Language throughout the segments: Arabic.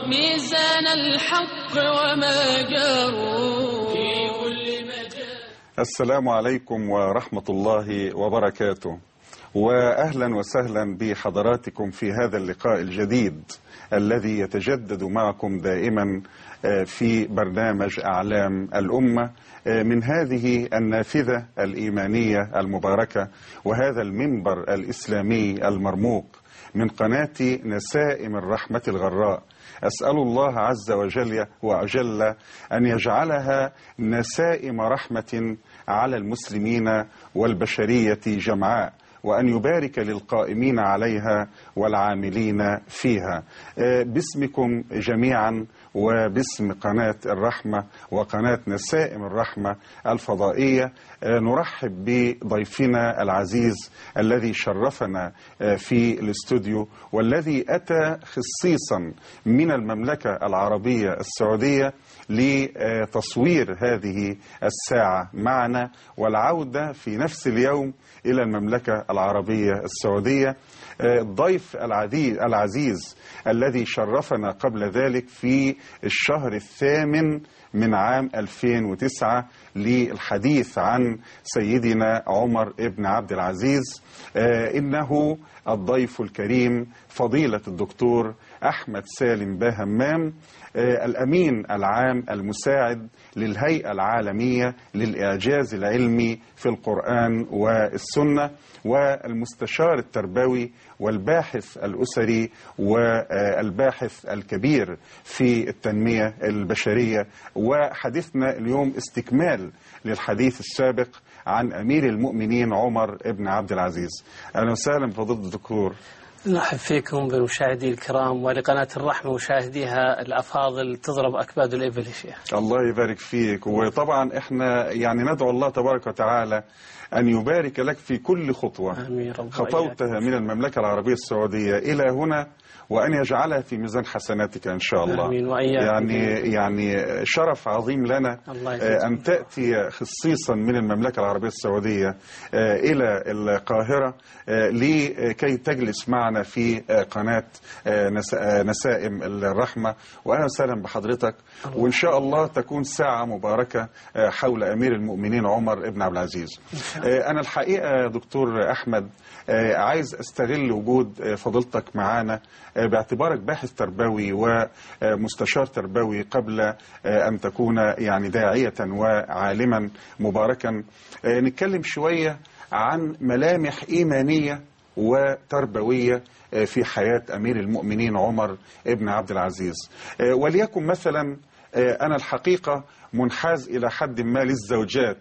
ميزان الحق وما جاروا في كل مجال. السلام عليكم ورحمة الله وبركاته، وأهلا وسهلا بحضراتكم في هذا اللقاء الجديد الذي يتجدد معكم دائما في برنامج أعلام الأمة من هذه النافذة الإيمانية المباركة وهذا المنبر الإسلامي المرموق من قناة نسائم الرحمة الغراء. أسأل الله عز وجل أن يجعلها نسائم رحمة على المسلمين والبشرية جمعاء، وأن يبارك للقائمين عليها والعاملين فيها. باسمكم جميعا وباسم قناة الرحمة وقناة نسائم الرحمة الفضائية نرحب بضيفنا العزيز الذي شرفنا في الاستوديو والذي أتى خصيصا من المملكة العربية السعودية لتصوير هذه الساعة معنا والعودة في نفس اليوم إلى المملكة العربية السعودية. الضيف العزيز الذي شرفنا قبل ذلك في الشهر الثامن من عام 2009 للحديث عن سيدنا عمر بن عبد العزيز، إنه الضيف الكريم فضيلة الدكتور أحمد سالم باهمام، الأمين العام المساعد للهيئة العالمية للإعجاز العلمي في القرآن والسنة، والمستشار التربوي والباحث الأسري والباحث الكبير في التنمية البشرية. وحديثنا اليوم استكمال للحديث السابق عن أمير المؤمنين عمر بن عبد العزيز. أهلا وسهلا بفضيلة الدكتور. نرحب فيكم بالمشاهدين الكرام ولقناة الرحمة مشاهديها الأفاضل تضرب أكباد الإبل يا شيخ. الله يبارك فيك، وطبعا احنا يعني ندعو الله تبارك وتعالى أن يبارك لك في كل خطوة خطوتها من المملكة العربية السعودية إلى هنا، وأن يجعلها في ميزان حسناتك إن شاء الله. آمين. يعني شرف عظيم لنا أن تأتي خصيصا من المملكة العربية السعودية إلى القاهرة لكي تجلس معنا في قناة نسائم الرحمة. وأهلا وسهلا بحضرتك، وإن شاء الله تكون ساعة مباركة حول أمير المؤمنين عمر بن عبد العزيز. أنا الحقيقة دكتور أحمد عايز أستغل وجود فضيلتك معانا باعتبارك باحث تربوي ومستشار تربوي قبل أن تكون يعني داعية وعالما مباركا، نتكلم شوية عن ملامح إيمانية وتربوية في حياة أمير المؤمنين عمر بن عبد العزيز. وليكن مثلا أنا الحقيقة منحاز إلى حد ما للزوجات،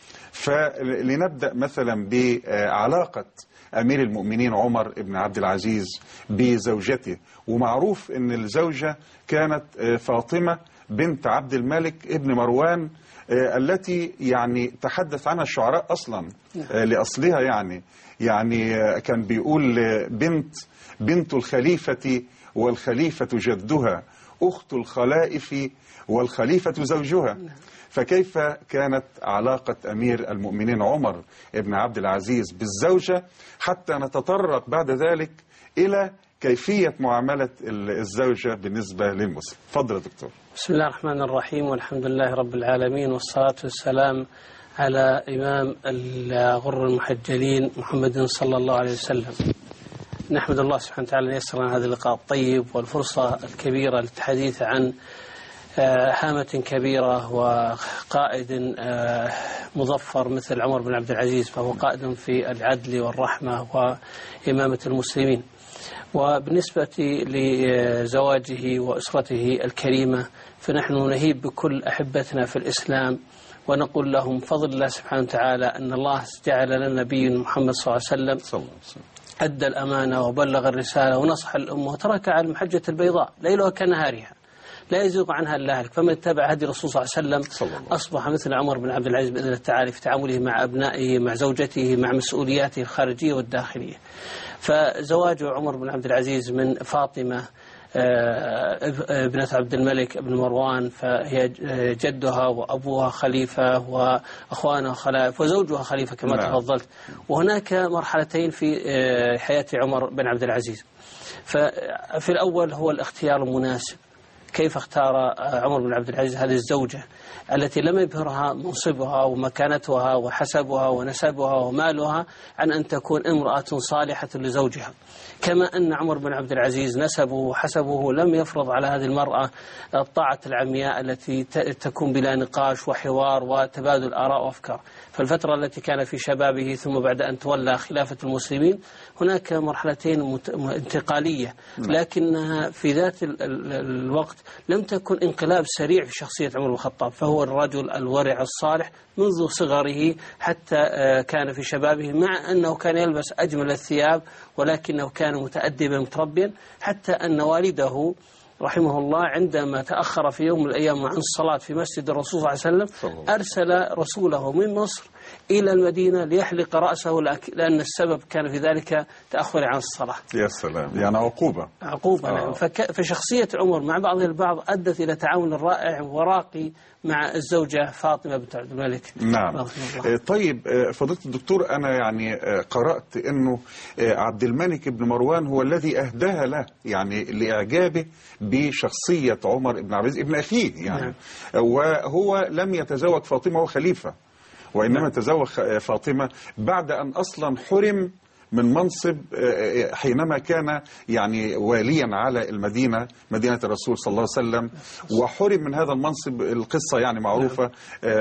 فلنبدأ مثلا بعلاقة أمير المؤمنين عمر بن عبد العزيز بزوجته. ومعروف أن الزوجة كانت فاطمة بنت عبد الملك ابن مروان، التي يعني تحدث عنها الشعراء أصلا لأصلها، يعني كان بيقول بنت الخليفة والخليفة جدها، أخت الخلائف والخليفة زوجها. فكيف كانت علاقة أمير المؤمنين عمر بن عبد العزيز بالزوجة، حتى نتطرق بعد ذلك إلى كيفية معاملة الزوجة بالنسبة للمسلم. تفضل يا دكتور. بسم الله الرحمن الرحيم، والحمد لله رب العالمين، والصلاة والسلام على إمام الغر المحجلين محمد صلى الله عليه وسلم. نحمد الله سبحانه وتعالى أن يسر لنا هذا اللقاء الطيب والفرصة الكبيرة للحديث عن هامة كبيرة وقائد مظفر مثل عمر بن عبد العزيز، فهو قائد في العدل والرحمة وإمامة المسلمين. وبالنسبة لزواجه وأسرته الكريمة فنحن نهيب بكل أحبتنا في الإسلام ونقول لهم فضل الله سبحانه وتعالى أن الله جعل لنا نبي محمد صلى الله عليه وسلم أدى الأمانة وبلغ الرسالة ونصح الأمة وترك على المحجة البيضاء ليلها كنهارها لا يزيغ عنها إلا هالك. فمن اتبع هدي الرسول صلى الله عليه وسلم أصبح مثل عمر بن عبد العزيز بإذن الله تعالى في تعامله مع أبنائه، مع زوجته، مع مسؤولياته الخارجية والداخلية. فزواج عمر بن عبد العزيز من فاطمة ابنة عبد الملك ابن مروان، فهي جدها وأبوها خليفة وأخوانها خلائف وزوجها خليفة كما تفضلت. وهناك مرحلتين في حياة عمر بن عبد العزيز. ففي الأول هو الاختيار المناسب كيف اختار عمر بن عبد العزيز هذه الزوجة التي لم يبهرها منصبها ومكانتها وحسبها ونسبها ومالها عن أن تكون امرأة صالحة لزوجها. كما أن عمر بن عبد العزيز نسبه وحسبه لم يفرض على هذه المرأة الطاعة العمياء التي تكون بلا نقاش وحوار وتبادل آراء وأفكار. فالفترة التي كان في شبابه ثم بعد أن تولى خلافة المسلمين هناك مرحلتين انتقالية، لكنها في ذات الوقت لم تكن انقلاب سريع في شخصية عمر بن الخطاب، فهو الرجل الورع الصالح منذ صغره حتى كان في شبابه، مع أنه كان يلبس أجمل الثياب ولكنه كان متأدبا متربيا، حتى أن والده رحمه الله عندما تأخر في يوم من الأيام عن الصلاة في مسجد الرسول صلى الله عليه وسلم أرسل رسوله من مصر إلى المدينة ليحلق رأسه، لأن السبب كان في ذلك تأخر عن الصلاة. يا سلام، يعني عقوبة. نعم. فشخصية عمر مع بعض البعض أدت إلى تعاون رائع وراقي مع الزوجة فاطمة بنت عبد الملك. نعم. طيب فضيلة الدكتور، أنا يعني قرأت أنه عبد الملك بن مروان هو الذي أهداها له، يعني لإعجابه بشخصية عمر بن عبد العزيز ابن أخيه يعني. وهو لم يتزوج فاطمة وخليفة، وإنما تزوج فاطمة بعد أن أصلا حرم من منصب حينما كان يعني واليا على المدينة، مدينة الرسول صلى الله عليه وسلم، وحرم من هذا المنصب. القصة يعني معروفة،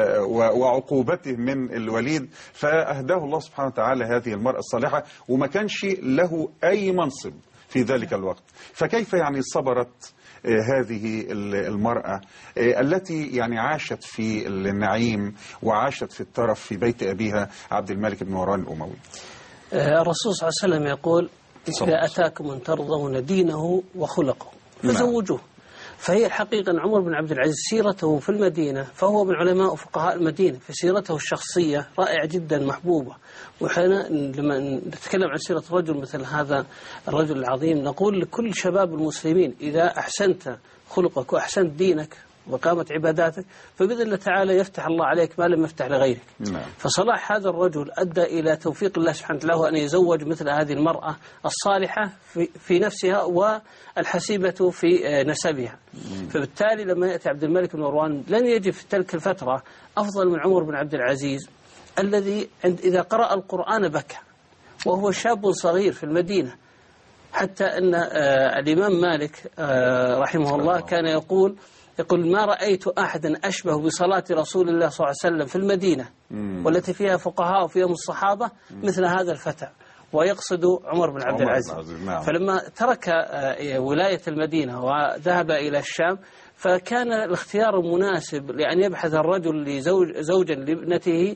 وعقوبته من الوليد، فأهداه الله سبحانه وتعالى هذه المرأة الصالحة، وما كانش له أي منصب في ذلك الوقت. فكيف يعني صبرت هذه المرأة التي يعني عاشت في النعيم وعاشت في الترف في بيت أبيها عبد الملك بن مروان الأموي؟ الرسول صلى الله عليه وسلم يقول: إذا أتاكم من ترضون دينه وخلقه فزوجوه. فهي الحقيقة أن عمر بن عبد العزيز سيرته في المدينة، فهو من علماء وفقهاء المدينة، فسيرته الشخصية رائعة جدا محبوبة. وحنا لما نتكلم عن سيرة رجل مثل هذا الرجل العظيم نقول لكل شباب المسلمين: إذا أحسنت خلقك وأحسنت دينك وقامت عباداتك فبإذن الله تعالى يفتح الله عليك ما لم يفتح لغيرك. فصلاح هذا الرجل أدى إلى توفيق الله سبحانه وتعالى أن يزوج مثل هذه المرأة الصالحة في نفسها والحسيبة في نسبها. فبالتالي لما يأتي عبد الملك بن مروان لن يجد في تلك الفترة أفضل من عمر بن عبد العزيز، الذي إذا قرأ القرآن بكى وهو شاب صغير في المدينة، حتى أن الإمام مالك رحمه الله كان يقول ما رأيت أحدا أشبه بصلاة رسول الله صلى الله عليه وسلم في المدينة والتي فيها فقهاء وفيها الصحابة مثل هذا الفتى، ويقصد عمر بن عبد العزيز. فلما ترك ولاية المدينة وذهب إلى الشام فكان الاختيار المناسب لأن يبحث الرجل زوجا لابنته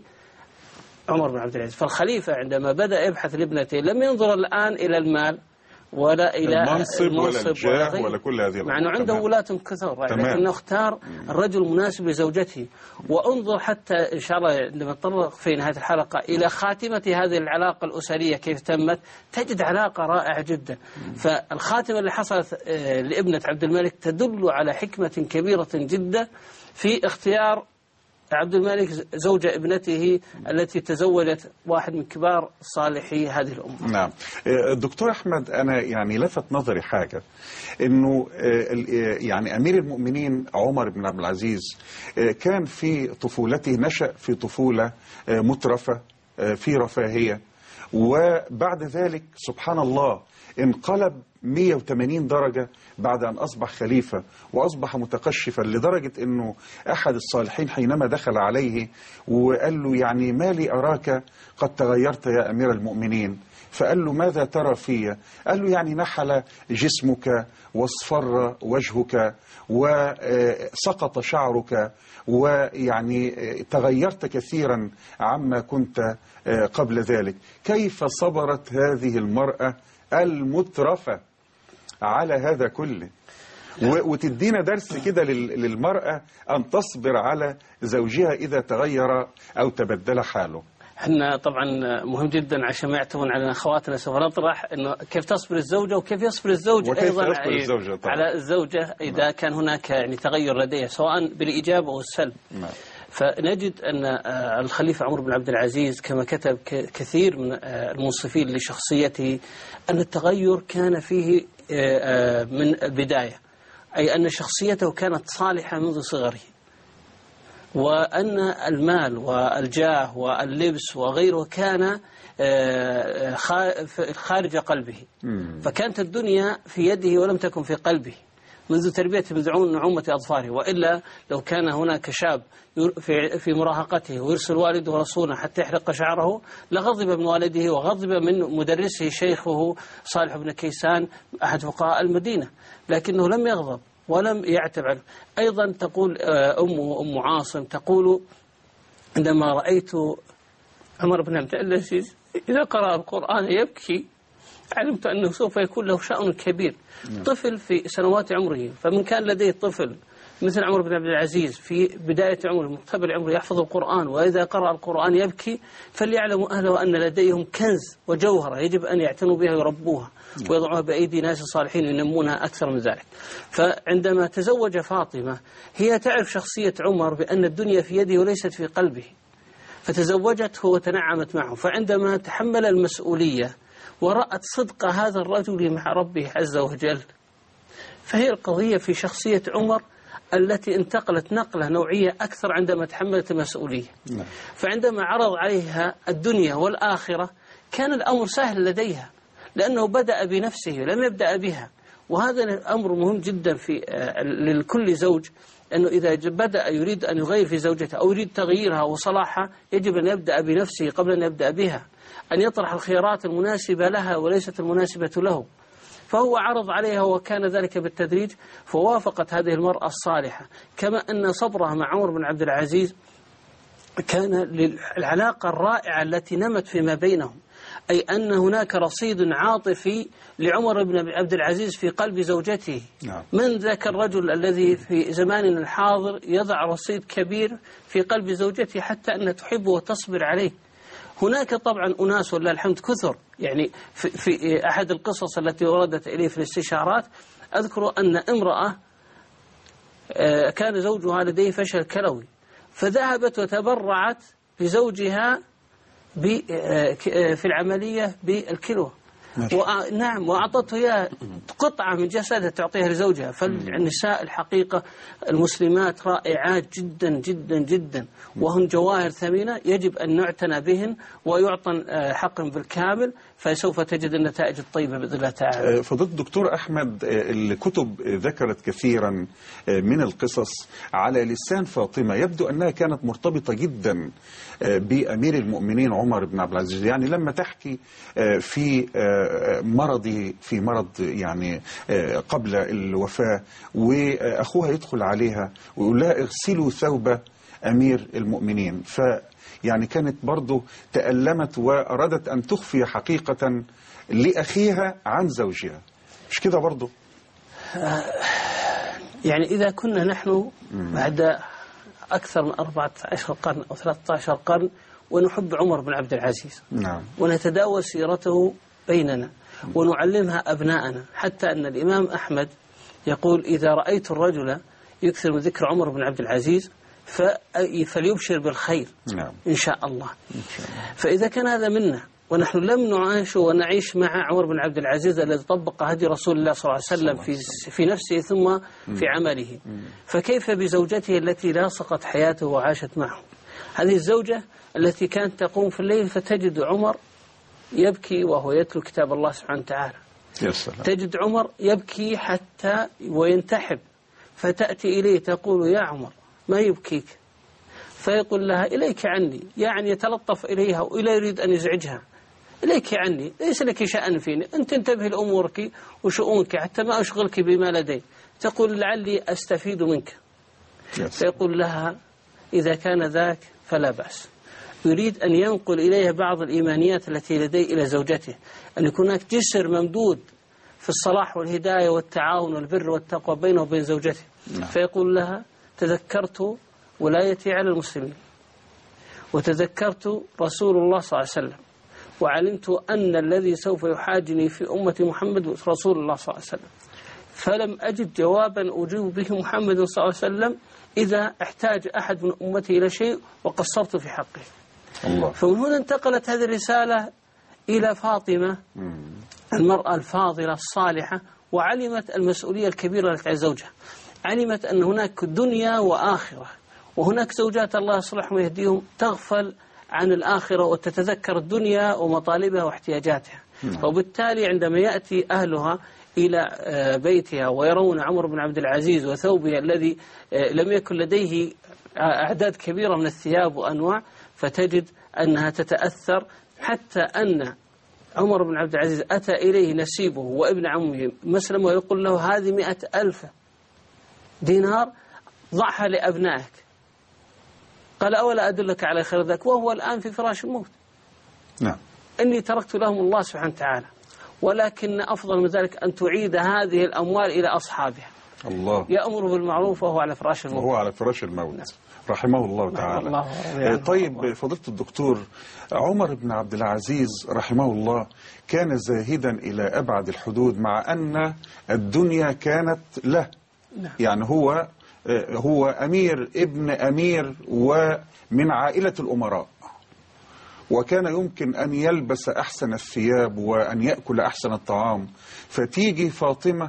عمر بن عبد العزيز. فالخليفة عندما بدأ يبحث لابنته لم ينظر الآن إلى المال ولا إلى المنصب ولا الجاه ولا كل هذه، مع أنه عنده ولاة كثر، لكنه اختار الرجل المناسب لزوجته. وانظر حتى إن شاء الله عندما نتطرق في نهاية الحلقة إلى خاتمة هذه العلاقة الأسرية كيف تمت، تجد علاقة رائعة جدا. فالخاتمة اللي حصلت لابنة عبد الملك تدل على حكمة كبيرة جدا في اختيار عبد الملك زوجة ابنته التي تزوجت واحد من كبار صالحي هذه الأمة. نعم. الدكتور أحمد، أنا يعني لفت نظري حاجة، إنه يعني أمير المؤمنين عمر بن عبد العزيز كان في طفولته نشأ في طفولة مترفة في رفاهية، وبعد ذلك سبحان الله انقلب 180 درجة بعد أن أصبح خليفة وأصبح متقشفا، لدرجة أنه أحد الصالحين حينما دخل عليه وقال له: يعني ما لي أراك قد تغيرت يا أمير المؤمنين؟ فقال له: ماذا ترى في؟ قال له: يعني نحل جسمك واصفر وجهك وسقط شعرك، ويعني تغيرت كثيرا عما كنت قبل ذلك. كيف صبرت هذه المرأة المترفة على هذا كله؟ وتدينا درس كده للمرأة أن تصبر على زوجها إذا تغير أو تبدل حاله. احنا طبعا مهم جدا عشان ما يعتمون على اخواتنا سوف نطرح انه كيف تصبر الزوجه وكيف يصبر الزوج ايضا على الزوجه اذا كان هناك يعني تغير لديها سواء بالايجاب او السلب. فنجد أن الخليفة عمر بن عبد العزيز كما كتب كثير من المنصفين لشخصيته أن التغير كان فيه من البداية. أي أن شخصيته كانت صالحة منذ صغره، وأن المال والجاه واللبس وغيره كان خارج قلبه، فكانت الدنيا في يده ولم تكن في قلبه منذ تربيته نعومة أظفاره. وإلا لو كان هناك شاب في مراهقته ويرسل والده رسولا حتى يحرق شعره لغضب من والده وغضب من مدرسه شيخه صالح بن كيسان أحد فقهاء المدينة، لكنه لم يغضب ولم يعتب عنه. أيضا تقول أم عاصم تقول عندما رأيت عمر بن عبد العزيز إذا قرأ القرآن يبكي علمت أنه سوف يكون له شأن كبير. طفل في سنوات عمره، فمن كان لديه طفل مثل عمر بن عبد العزيز في بداية عمره مقتبل عمره يحفظ القرآن وإذا قرأ القرآن يبكي، فليعلم أهله أن لديهم كنز وجوهرة يجب أن يعتنوا بها ويربوها ويضعوها بأيدي ناس صالحين ينمونها أكثر من ذلك. فعندما تزوج فاطمة هي تعرف شخصية عمر بأن الدنيا في يده وليست في قلبه، فتزوجته وتنعمت معه. فعندما تحمل المسؤولية ورأت صدق هذا الرجل مع ربه عز وجل، فهي القضية في شخصية عمر التي انتقلت نقلة نوعية أكثر عندما تحملت المسؤولية. فعندما عرض عليها الدنيا والآخرة كان الأمر سهل لديها، لأنه بدأ بنفسه لم يبدأ بها. وهذا الأمر مهم جدا في لكل زوج، أنه إذا بدأ يريد أن يغير في زوجته أو يريد تغييرها وصلاحها يجب أن يبدأ بنفسه قبل أن يبدأ بها، أن يطرح الخيارات المناسبة لها وليست المناسبة له. فهو عرض عليها وكان ذلك بالتدريج، فوافقت هذه المرأة الصالحة. كما أن صبرها مع عمر بن عبد العزيز كان للعلاقة الرائعة التي نمت فيما بينهم، أي أن هناك رصيد عاطفي لعمر بن عبد العزيز في قلب زوجته. من ذاك الرجل الذي في زماننا الحاضر يضع رصيد كبير في قلب زوجته حتى أن تحبه وتصبر عليه؟ هناك طبعا أناس والله الحمد كثر، يعني في أحد القصص التي وردت إليه في الاستشارات أذكر أن امرأة كان زوجها لديه فشل كلوي، فذهبت وتبرعت لزوجها في العملية بالكلوة، نعم، وأعطته إياه قطعة من جسدها تعطيها لزوجها. فالنساء الحقيقة المسلمات رائعات جدا جدا جدا، وهن جواهر ثمينة يجب أن نعتنى بهن ويعطن حقا بالكامل، فسوف تجد النتائج الطيبة بإذن الله تعالى. فضيلة الدكتور أحمد، الكتب ذكرت كثيرا من القصص على لسان فاطمة، يبدو أنها كانت مرتبطة جدا بأمير المؤمنين عمر بن عبد العزيز. يعني لما تحكي في مرضه، في مرض يعني قبل الوفاة، وأخوها يدخل عليها ويقول لها اغسلوا ثوب أمير المؤمنين، يعني كانت برضو تألمت وأرادت أن تخفي حقيقة لأخيها عن زوجها، مش كده برضو؟ يعني إذا كنا نحن بعد أكثر من 14 قرن أو 13 قرن ونحب عمر بن عبد العزيز، نعم، ونتداول سيرته بيننا ونعلمها أبناءنا، حتى أن الإمام أحمد يقول إذا رأيت الرجل يكثر من ذكر عمر بن عبد العزيز فليبشر بالخير، نعم، إن شاء الله. فإذا كان هذا منا ونحن لم نعاش ونعيش مع عمر بن عبد العزيز الذي طبق هدي رسول الله صلى الله عليه وسلم في نفسه ثم في عمله، فكيف بزوجته التي لاصقت حياته وعاشت معه؟ هذه الزوجة التي كانت تقوم في الليل فتجد عمر يبكي وهو يتلو كتاب الله سبحانه وتعالى، تجد عمر يبكي حتى وينتحب، فتأتي إليه تقول يا عمر ما يبكيك؟ فيقول لها إليك عني، يعني يتلطف إليها وإلا يريد أن يزعجها، إليك عني، ليس لك شأن فيني، أنت انتبهي لأمورك وشؤونك حتى ما أشغلك بما لدي. تقول لعلي أستفيد منك. فيقول لها إذا كان ذاك فلا بأس. يريد أن ينقل إليها بعض الإيمانيات التي لديه إلى زوجته، أن يكون هناك جسر ممدود في الصلاح والهداية والتعاون والبر والتقوى بينه وبين زوجته. فيقول لها تذكرت ولايتي على المسلمين، وتذكرت رسول الله صلى الله عليه وسلم، وعلمت أن الذي سوف يحاجني في أمة محمد رسول الله صلى الله عليه وسلم، فلم أجد جوابا أجيب به محمد صلى الله عليه وسلم إذا احتاج أحد من أمتي إلى شيء وقصرت في حقه. الله. فمن هنا انتقلت هذه الرسالة إلى فاطمة المرأة الفاضلة الصالحة، وعلمت المسؤولية الكبيرة التي على زوجها، علمت أن هناك دنيا وآخرة، وهناك زوجات الله يصلحهم ويهديهم تغفل عن الآخرة وتتذكر الدنيا ومطالبها واحتياجاتها. وبالتالي عندما يأتي أهلها إلى بيتها ويرون عمر بن عبد العزيز وثوبه الذي لم يكن لديه أعداد كبيرة من الثياب وأنواع، فتجد أنها تتأثر، حتى أن عمر بن عبد العزيز أتى إليه نسيبه وابن عمه مسلم ويقول له هذه 100,000 دينار ضعها لأبنائك. قال أولا أدلك على خير ذاك، وهو الآن في فراش الموت. نعم. إني تركت لهم الله سبحانه وتعالى، ولكن أفضل من ذلك أن تعيد هذه الأموال إلى أصحابها. الله يأمر بالمعروف وهو على فراش الموت. وهو على فراش الموت. نعم. رحمه الله تعالى. الله طيب فضيلة الدكتور، عمر بن عبد العزيز رحمه الله كان زاهدا إلى أبعد الحدود، مع أن الدنيا كانت له. نعم. يعني هو أمير ابن أمير ومن عائلة الأمراء، وكان يمكن أن يلبس أحسن الثياب وأن يأكل أحسن الطعام، فتيجي فاطمة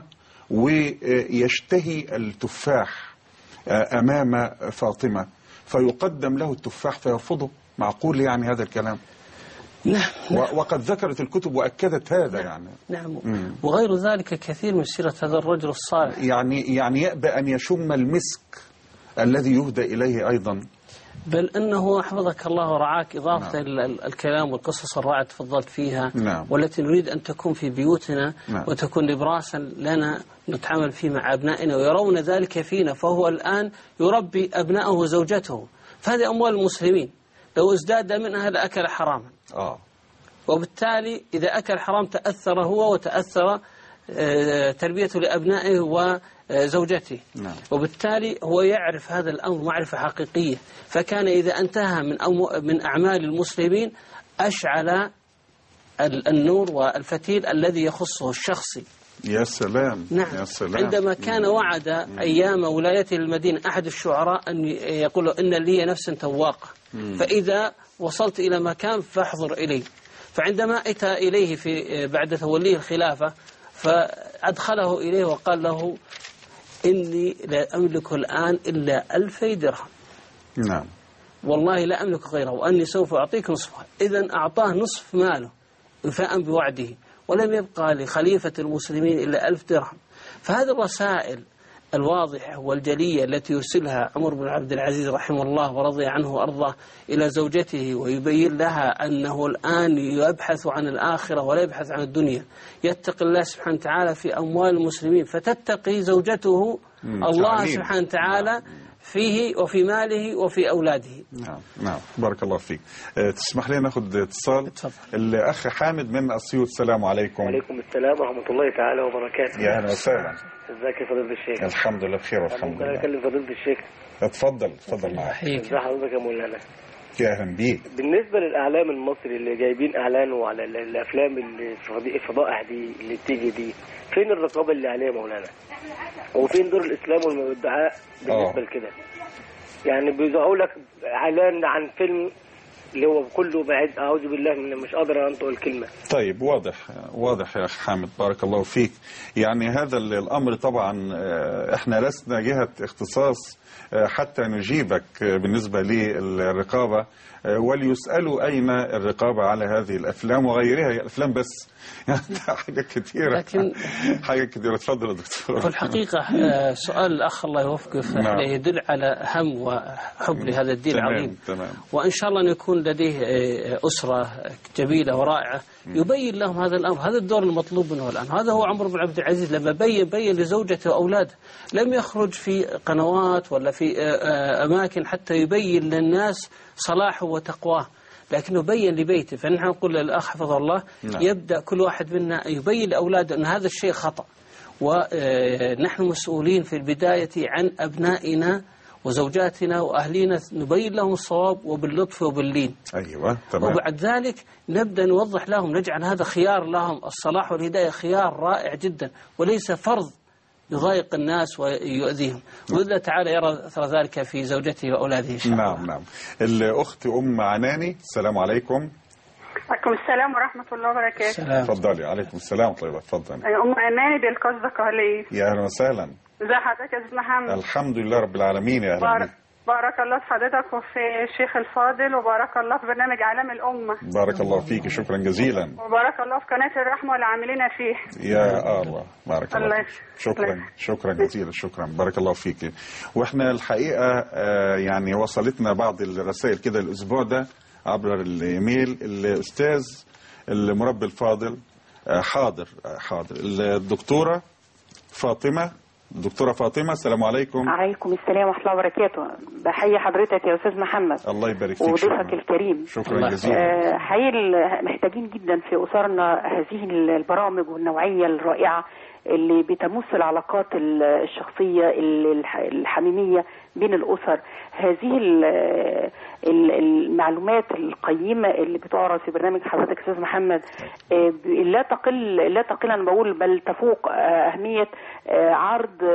ويشتهي التفاح أمام فاطمة فيقدم له التفاح فيرفضه. معقول يعني هذا الكلام؟ نعم. وقد ذكرت الكتب وأكدت هذا. نعم. يعني نعم. وغير ذلك كثير من سيرة هذا الرجل الصالح. يعني يأبى أن يشم المسك الذي يهدى إليه أيضا. بل أنه حفظك الله ورعاك إضافة الكلام والقصص الرائعة تفضلت فيها. نعم. والتي نريد أن تكون في بيوتنا. نعم. وتكون نبراسا لنا نتعامل فيه مع أبنائنا ويرون ذلك فينا. فهو الآن يربي أبنائه وزوجته، فهذه أموال المسلمين، لو ازداد منها لأكل حراما. وبالتالي إذا أكل حرام تأثر هو وتأثر تربيته لأبنائه وزوجته. نعم. وبالتالي هو يعرف هذا الأمر معرفة حقيقية، فكان إذا انتهى من أعمال المسلمين أشعل النور والفتيل الذي يخصه الشخصي. يا سلام. نعم. يا سلام. عندما كان وعد أيام ولايته للمدينة أحد الشعراء أن يقول إن لي نفس تواقة، فإذا وصلت إلى مكان فاحضر إلي. فعندما أتى إليه بعد توليه الخلافة فأدخله إليه وقال له إني لا أملك الآن إلا 2000 درهم. نعم. والله لا أملك غيره، وأني سوف أعطيك نصفها. إذن أعطاه نصف ماله وفاء بوعده، ولم يبقى لخليفة المسلمين إلا 1000 درهم. فهذه الرسائل الواضحة والجلية التي يرسلها عمر بن عبد العزيز رحمه الله ورضي عنه وأرضاه إلى زوجته، ويبين لها أنه الآن يبحث عن الآخرة ولا يبحث عن الدنيا، يتقي الله سبحانه وتعالى في أموال المسلمين فتتقي زوجته الله سبحانه وتعالى فيه وفي ماله وفي أولاده. نعم. نعم. بارك الله فيك. تسمح لي ناخذ اتصال. الأخ حامد من أسيوط. السلام عليكم. وعليكم السلام ورحمة الله تعالى وبركاته. يا أهلا وسهلا. ازيك يا فضيلة الشيخ؟ الحمد لله بخير والحمد لله. ممكن أكلم فضيلة الشيخ؟ اتفضل معك. ازي حضرتك يا مولانا؟ يا أهلا بيك. بالنسبة للإعلام المصري اللي جايبين إعلانه على الأفلام اللي في الفضائح دي اللي بتيجي دي، فين الرقابة اللي عليها مولانا؟ وفين دور الإسلام والدعاء بالنسبة لكده؟ يعني بيذيعوا لك إعلان عن فيلم اللي هو كله بعد، أعوذ بالله من، مش قادر أنطق الكلمة. طيب واضح يا أخ حامد، بارك الله فيك. يعني هذا الأمر طبعا احنا لسنا جهة اختصاص حتى نجيبك بالنسبة للرقابة، وليسألوا أين الرقابة على هذه الأفلام وغيرها. هي الأفلام بس يعني حاجة كثيرة، لكن حاجة كثيرة. تفضل يا دكتور. في الحقيقة سؤال الأخ الله يوفقه يدل على هم وحب لهذا الدين العظيم. تمام. وإن شاء الله أن يكون لديه أسرة جميلة ورائعة يبين لهم هذا الأمر. هذا الدور المطلوب منه الآن. هذا هو عمر بن عبد العزيز لما بين لزوجته وأولاده، لم يخرج في قنوات ولا في أماكن حتى يبين للناس صلاحه وتقواه، لكنه بين لبيته. فنحن نقول للأخ حفظه الله يبدأ كل واحد منا يبين لأولاده أن هذا الشيء خطأ، ونحن مسؤولين في البداية عن أبنائنا وزوجاتنا وأهلينا، نبين لهم الصواب وباللطف وباللين. أيوة تمام. وبعد ذلك نبدأ نوضح لهم، نجعل هذا خيار لهم. الصلاح والهداية خيار رائع جدا وليس فرض يضايق الناس ويؤذيهم. وبالله تعالى يرى ذلك في زوجته وأولاده إن شاء الله. نعم. الأخت أم عناني. السلام عليكم. عليكم السلام ورحمة الله وبركاته. اتفضلي. عليكم السلام ورحمة الله. اتفضلي. أم أماني بالقصدقالية. يا أهلا وسهلا. ازي حضرتك يا أستاذ محمد؟ الحمد لله رب العالمين. يا أهلا بك. بارك الله في حضرتك وفي الشيخ الفاضل، وبارك الله في برنامج عالم الأمة. بارك الله فيك، شكرا جزيلا. وبارك الله في قناة الرحمة والعاملين فيه. يا الله، بارك الله فيك. شكرا جزيلا. شكرا، بارك الله فيك. واحنا الحقيقة يعني وصلتنا بعض الرسائل كده الأسبوع ده عبر الإيميل. الأستاذ المربي الفاضل حاضر الدكتورة فاطمة. السلام عليكم. عليكم السلام ورحمة الله وبركاته. بحيي حضرتك يا أستاذ محمد. الله يبارك فيك. وضيفك الكريم. شكرا جزيلا. حقيقي محتاجين جدا في أسرنا هذه البرامج والنوعية الرائعة اللي بتمس العلاقات الشخصية الحميمية بين الأسر. هذه المعلومات القيمة اللي بتعرض في برنامج حضرتك أستاذ محمد لا تقل أنا بقول بل تفوق أهمية عرض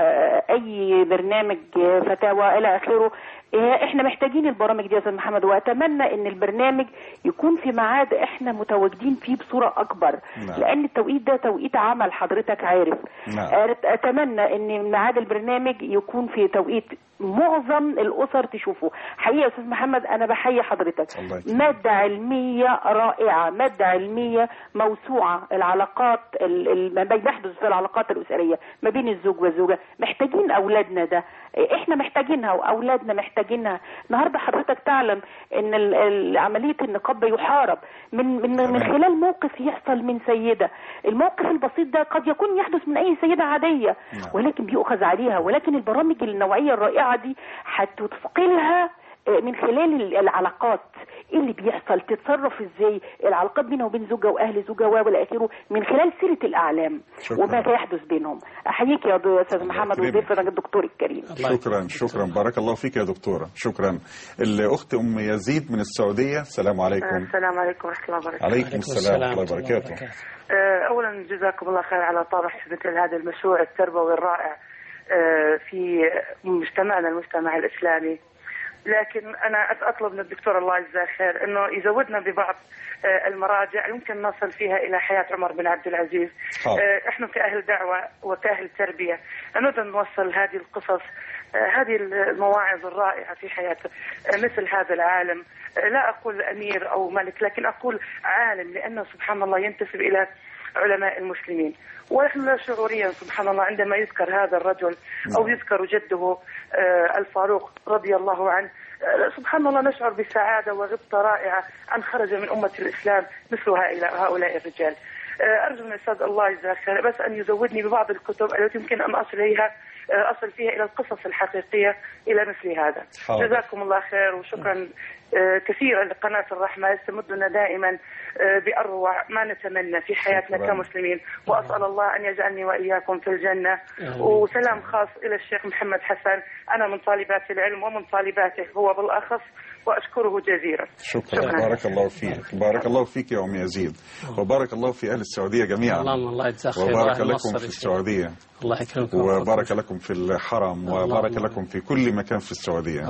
أي برنامج فتاوى إلى آخره. احنا محتاجين البرامج دي يا استاذ محمد، واتمنى ان البرنامج يكون في ميعاد احنا متواجدين فيه بصوره اكبر. نعم. لان التوقيت ده توقيت عمل حضرتك عارف. نعم. اتمنى ان ميعاد البرنامج يكون في توقيت معظم الاسر تشوفه. حقيقه يا استاذ محمد انا بحيي حضرتك. ماده علميه رائعه، ماده علميه موسوعه. العلاقات ما بيحدث في العلاقات الاسريه ما بين الزوج والزوجه، محتاجين اولادنا ده، احنا محتاجينها واولادنا محتاجينها. النهارده حضرتك تعلم ان عمليه النقاب يحارب من خلال موقف يحصل من سيده. الموقف البسيط ده قد يكون يحدث من اي سيده عاديه ولكن بيؤخذ عليها، ولكن البرامج النوعيه الرائعه دي هتثقلها من خلال العلاقات. ايه اللي بيحصل، تتصرف ازاي، العلاقات بينها وبين زوجها واهل زوجها والى اخره من خلال سيره الاعلام وما يحدث بينهم. احييك يا استاذ محمد وضيفك الدكتور الكريم. شكرا بارك الله فيك يا دكتوره. شكرا. الاخت ام يزيد من السعوديه. السلام عليكم. السلام عليكم ورحمه الله وبركاته. عليكم السلام ورحمه الله وبركاته. اولا جزاكم الله خير على طرح مثل هذا المشروع التربوي الرائع في مجتمعنا المجتمع الاسلامي. لكن أنا أطلب من الدكتور الله يجزاه خير أنه يزودنا ببعض المراجع يمكن نصل فيها إلى حياة عمر بن عبد العزيز. إحنا كأهل دعوة وكأهل تربية نريد أن نوصل هذه القصص، هذه المواعظ الرائعة في حياة مثل هذا العالم. لا أقول أمير أو ملك، لكن أقول عالم، لأنه سبحان الله ينتسب إلى علماء المسلمين. ونحن شعوريا سبحان الله عندما يذكر هذا الرجل أو يذكر جده الفاروق رضي الله عنه، سبحان الله نشعر بسعادة وغبطة رائعة أن خرج من أمة الإسلام مثل هؤلاء الرجال. أرجو من الأستاذ الله يجزاه خير بس أن يزودني ببعض الكتب التي يمكن أن أصل فيها إلى القصص الحقيقية إلى مثل هذا. جزاكم الله خير وشكرا كثيرا لقناة الرحمة، يستمدنا دائما بأروع ما نتمنى في حياتنا كمسلمين، وأسأل الله أن يجعلني وإياكم في الجنة. وسلام خاص إلى الشيخ محمد حسن، أنا من طالبات العلم ومن طالباته هو بالأخص، وأشكره جزيلا. شكرا. بارك الله فيك. بارك الله فيك يا أم يزيد، وبارك الله في أهل السعودية جميعا. الله يجزاك خير. وبارك لكم في السعودية. الله يكرمكم. وبارك لكم في الحرم، وبارك لكم في كل مكان في السعودية.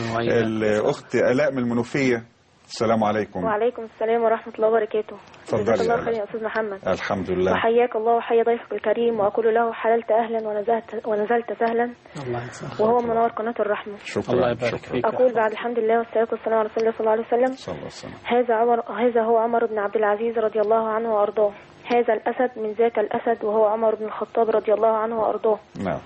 الأخت آلاء من المنوفية. السلام عليكم. وعليكم السلام ورحمة الله وبركاته. تفضلي. الله خير يا أستاذ محمد. الحمد لله. وحياك الله وحيا ضيفك الكريم، وأقول له حللت أهلا ونزلت سهلا، وهو منور قناة الرحمة. شكرا. الله يبارك فيك. أقول بعد الحمد لله والصلاة والسلام على رسول الله صلى الله عليه وسلم. هذا هو عمر بن عبد العزيز رضي الله عنه وأرضاه. هذا الأسد من ذاك الأسد، وهو عمر بن الخطاب رضي الله عنه وأرضاه. نعم.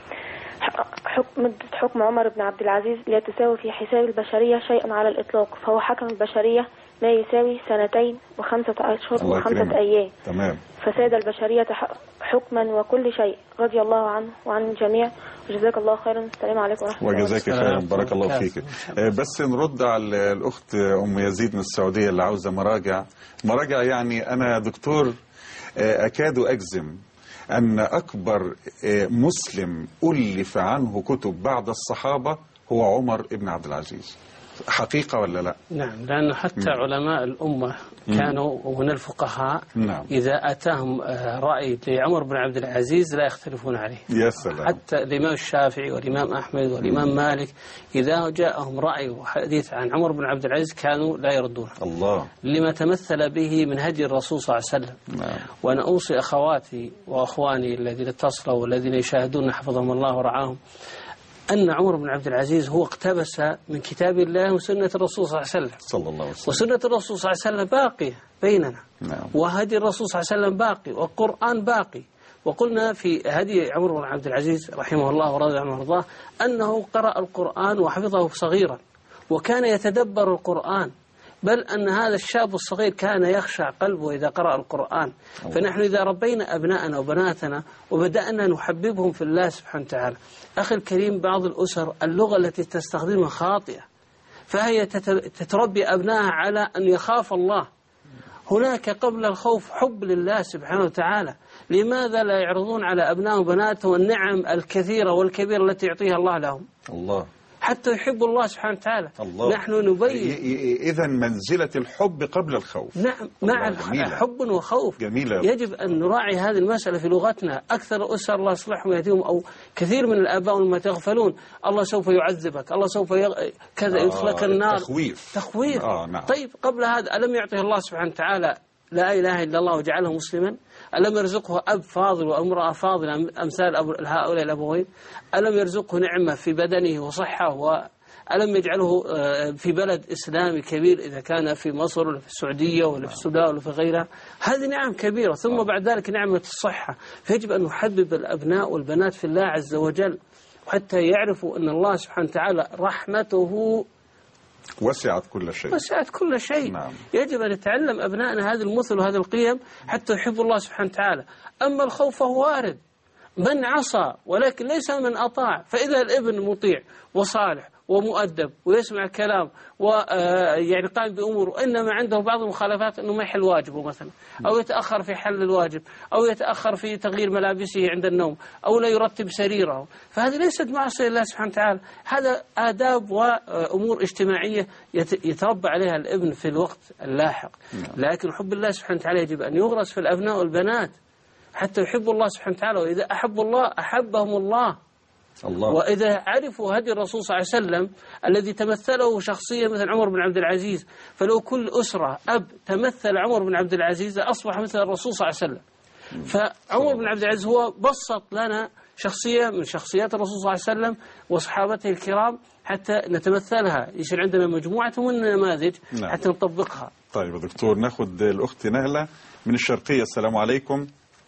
مدة حكم عمر بن عبد العزيز لا تساوي في حساب البشرية شيئا على الإطلاق، فهو حكم البشرية ما يساوي 2 و5 أشهر و5 أيام. تمام. فساد البشرية حكما وكل شيء، رضي الله عنه وعن الجميع. وجزاك الله خيرا. السلام عليكم ورحمة الله. وجزاك خيرا. بارك الله فيك. بس نرد على الأخت أم يزيد من السعودية اللي عاوزة مراجع. يعني أنا دكتور أكاد أجزم أن أكبر مسلم ألف عنه كتب بعد الصحابة هو عمر بن عبد العزيز. حقيقة ولا لا؟ نعم، لأنه حتى علماء الأمة كانوا من الفقهاء إذا أتاهم رأي لعمر بن عبد العزيز لا يختلفون عليه. يا سلام. حتى الإمام الشافعي والإمام أحمد والإمام مالك إذا جاءهم رأي وحديث عن عمر بن عبد العزيز كانوا لا يردونه الله لما تمثل به من هدي الرسول صلى الله عليه وسلم. وأنا أوصي أخواتي وأخواني الذين اتصلوا والذين يشاهدون حفظهم الله ورعاهم أن عمر بن عبد العزيز هو اقتبس من كتاب الله وسنة الرسول صلى الله عليه وسلم. وسنة الرسول صلى الله عليه وسلم باقية بيننا. وهدي الرسول صلى الله عليه وسلم باقي والقرآن باقي. وقلنا في هدي عمر بن عبد العزيز رحمه الله ورضي عنه وارضاه أنه قرأ القرآن وحفظه صغيرا وكان يتدبر القرآن، بل أن هذا الشاب الصغير كان يخشع قلبه إذا قرأ القرآن. فنحن إذا ربينا أبناءنا وبناتنا وبدأنا نحببهم في الله سبحانه وتعالى. أخي الكريم، بعض الأسر اللغة التي تستخدمها خاطئة، فهي تتربي أبنائها على أن يخاف الله. هناك قبل الخوف حب لله سبحانه وتعالى. لماذا لا يعرضون على أبنائهم وبناتهم النعم الكثيرة والكبيرة التي يعطيها الله لهم حتى يحبوا الله سبحانه وتعالى؟ نحن نبين إذا منزلة الحب قبل الخوف. نعم، مع حب وخوف جميلة. يجب أن نراعي هذه المسألة في لغتنا. أكثر أسر الله يصلحهم ويهديهم أو كثير من الآباء والأمهات يغفلون الله سوف يعذبك، الله سوف كذا يدخلك النار. تخويف. نعم. طيب قبل هذا ألم يعطيه الله سبحانه وتعالى لا إله إلا الله وجعله مسلما؟ ألم يرزقه أب فاضل وامرأة فاضلة أمثال هؤلاء الأبوين؟ ألم يرزقه نعمة في بدنه وصحة؟ وألم يجعله في بلد إسلامي كبير إذا كان في مصر ولا في السعودية ولا في السودان ولا في غيرها؟ هذه نعم كبيرة. ثم بعد ذلك نعمة الصحة. فيجب أن نحبب الأبناء والبنات في الله عز وجل حتى يعرفوا أن الله سبحانه وتعالى رحمته وسعت كل شيء. نعم. يجب أن يتعلم أبنائنا هذه المثل وهذه القيم حتى يحبوا الله سبحانه وتعالى. أما الخوف فهو وارد، من عصى ولكن ليس من أطاع. فإذا الابن مطيع وصالح ومؤدب ويسمع كلام ويعني قائم بأموره، إنما عنده بعض المخالفات أنه ما يحل واجبه مثلا، أو يتأخر في حل الواجب، أو يتأخر في تغيير ملابسه عند النوم، أو لا يرتب سريره، فهذه ليست معصية لله سبحانه وتعالى. هذا آداب وأمور اجتماعية يتربى عليها الابن في الوقت اللاحق. لكن حب الله سبحانه وتعالى يجب أن يغرس في الأبناء والبنات حتى يحبوا الله سبحانه وتعالى. وإذا أحبوا الله أحبهم الله. وإذا عرفوا هدي الرسول صلى الله عليه وسلم الذي تمثله شخصية مثل عمر بن عبد العزيز، فلو كل أسرة أب تمثل عمر بن عبد العزيز أصبح مثل الرسول صلى الله عليه وسلم. فعمر بن عبد العزيز هو بسط لنا شخصية من شخصيات الرسول صلى الله عليه وسلم وصحابته الكرام حتى نتمثلها. يصير عندنا مجموعة من النماذج حتى نطبقها. طيب دكتور، ناخد الأخت نهلة من الشرقية. السلام عليكم.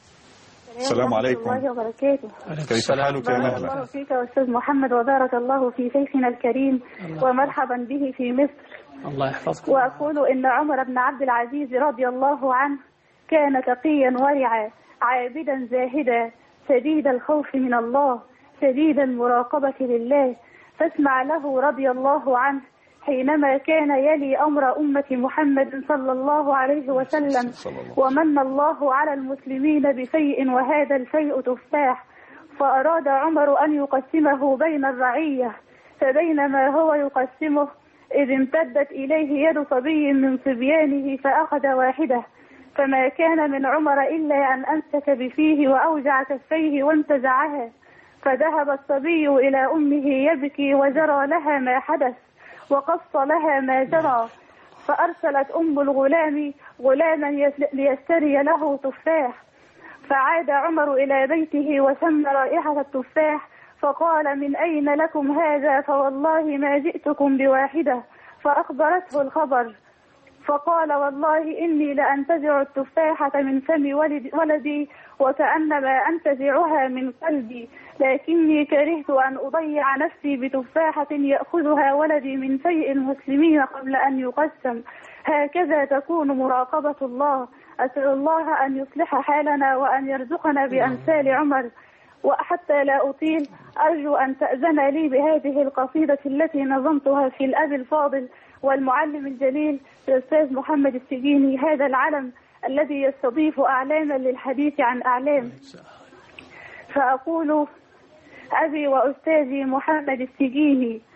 السلام عليكم ورحمة الله وبركاته. كيف حالك يا نهلة؟ بارك الله فيك أستاذ محمد وبارك الله في شيخنا الكريم ومرحبا به في مصر. الله يحفظك. وأقول إن عمر بن عبد العزيز رضي الله عنه كان تقيا ورعا عابدا زاهدا شديد الخوف من الله شديد المراقبة لله. فاسمع له رضي الله عنه حينما كان يلي أمر أمة محمد صلى الله عليه وسلم، ومن الله على المسلمين بشيء وهذا الشيء تفاح، فأراد عمر أن يقسمه بين الرعية، فبينما هو يقسمه إذ امتدت إليه يد صبي من صبيانه فأخذ واحدة، فما كان من عمر إلا أن أمسك بفيه وأوجع كفيه وانتزعها، فذهب الصبي إلى أمه يبكي وجرى لها ما حدث وقص لها ما جرى، فأرسلت أم الغلام غلاما ليشتري له تفاح، فعاد عمر إلى بيته وشم رائحة التفاح فقال من أين لكم هذا؟ فوالله ما جئتكم بواحدة. فأخبرته الخبر فقال والله إني لأنتزع التفاحة من فم ولدي وكأنما أنتزعها من قلبي، لكني كرهت أن أضيع نفسي بتفاحة يأخذها ولدي من شيء المسلمين قبل أن يقسم. هكذا تكون مراقبة الله. أسأل الله أن يصلح حالنا وأن يرزقنا بأمثال عمر. وحتى لا أطيل أرجو أن تأذن لي بهذه القصيدة التي نظمتها في الأب الفاضل والمعلم الجليل الأستاذ محمد السجيني، هذا العلم الذي يستضيف أعلاما للحديث عن أعلام. فأقول أبي وأستاذي محمد السجيني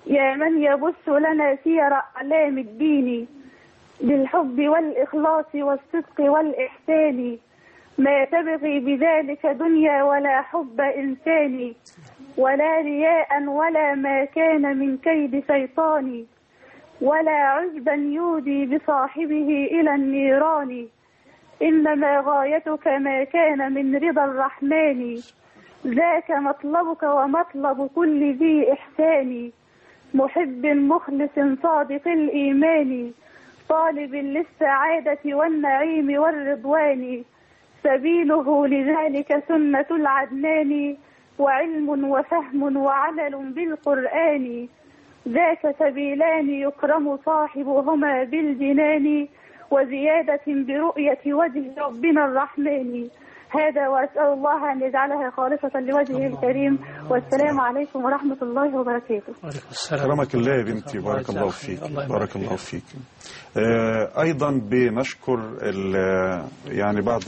يا من يبث لنا سير أعلام الدين بالحب والإخلاص والصدق والإحسان، ما تبغي بذلك دنيا ولا حب إنسان، ولا رياء ولا ما كان من كيد شيطان، ولا عجبا يودي بصاحبه إلى النيران، إنما غايتك ما كان من رضا الرحمن، ذاك مطلبك ومطلب كل ذي إحسان، محب مخلص صادق الإيمان، طالب للسعادة والنعيم والرضوان، سبيله لذلك سنة العدنان، وعلم وفهم وعمل بالقرآن، ذاك سبيلان يكرم صاحبهما بالجنان، وزيادة برؤية وجه ربنا الرحمن. هذا وأسأل الله أن يجعلها خالصة لوجهه الكريم، والسلام عليكم ورحمة الله وبركاته. كرمك الله يا بنتي، بارك الله فيك، بارك الله فيك. أيضا بنشكر يعني بعض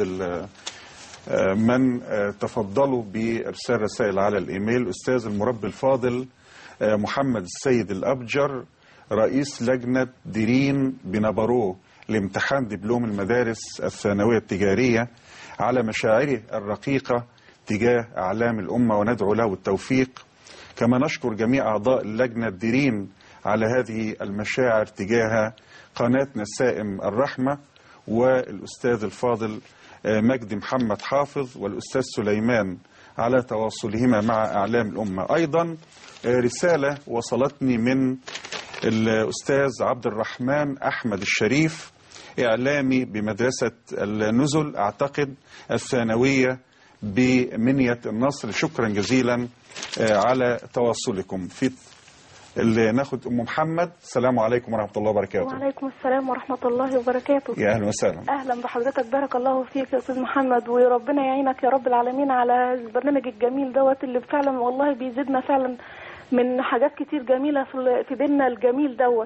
من تفضلوا بإرسال رسائل على الإيميل. أستاذ المربي الفاضل محمد السيد الأبجر، رئيس لجنة ديرين بنبرو لامتحان دبلوم المدارس الثانوية التجارية، على مشاعره الرقيقة تجاه أعلام الأمة، وندعو له التوفيق. كما نشكر جميع أعضاء اللجنة الديرين على هذه المشاعر تجاه قناة نسائم الرحمة، والأستاذ الفاضل مجدي محمد حافظ والأستاذ سليمان على تواصلهما مع أعلام الأمة. أيضا رسالة وصلتني من الأستاذ عبد الرحمن أحمد الشريف، إعلامي بمدرسة النزل أعتقد الثانوية بمنية النصر. شكرا جزيلا على تواصلكم. في اللي ناخد أم محمد. السلام عليكم ورحمة الله وبركاته. وعليكم السلام ورحمة الله وبركاته. يا أهلا وسهلا. أهلا بحضرتك، بارك الله فيك يا أستاذ محمد، وربنا يعينك يا رب العالمين على البرنامج الجميل دوت اللي فعلا والله بيزيدنا فعلا من حاجات كتير جميلة في ديننا الجميل دوت.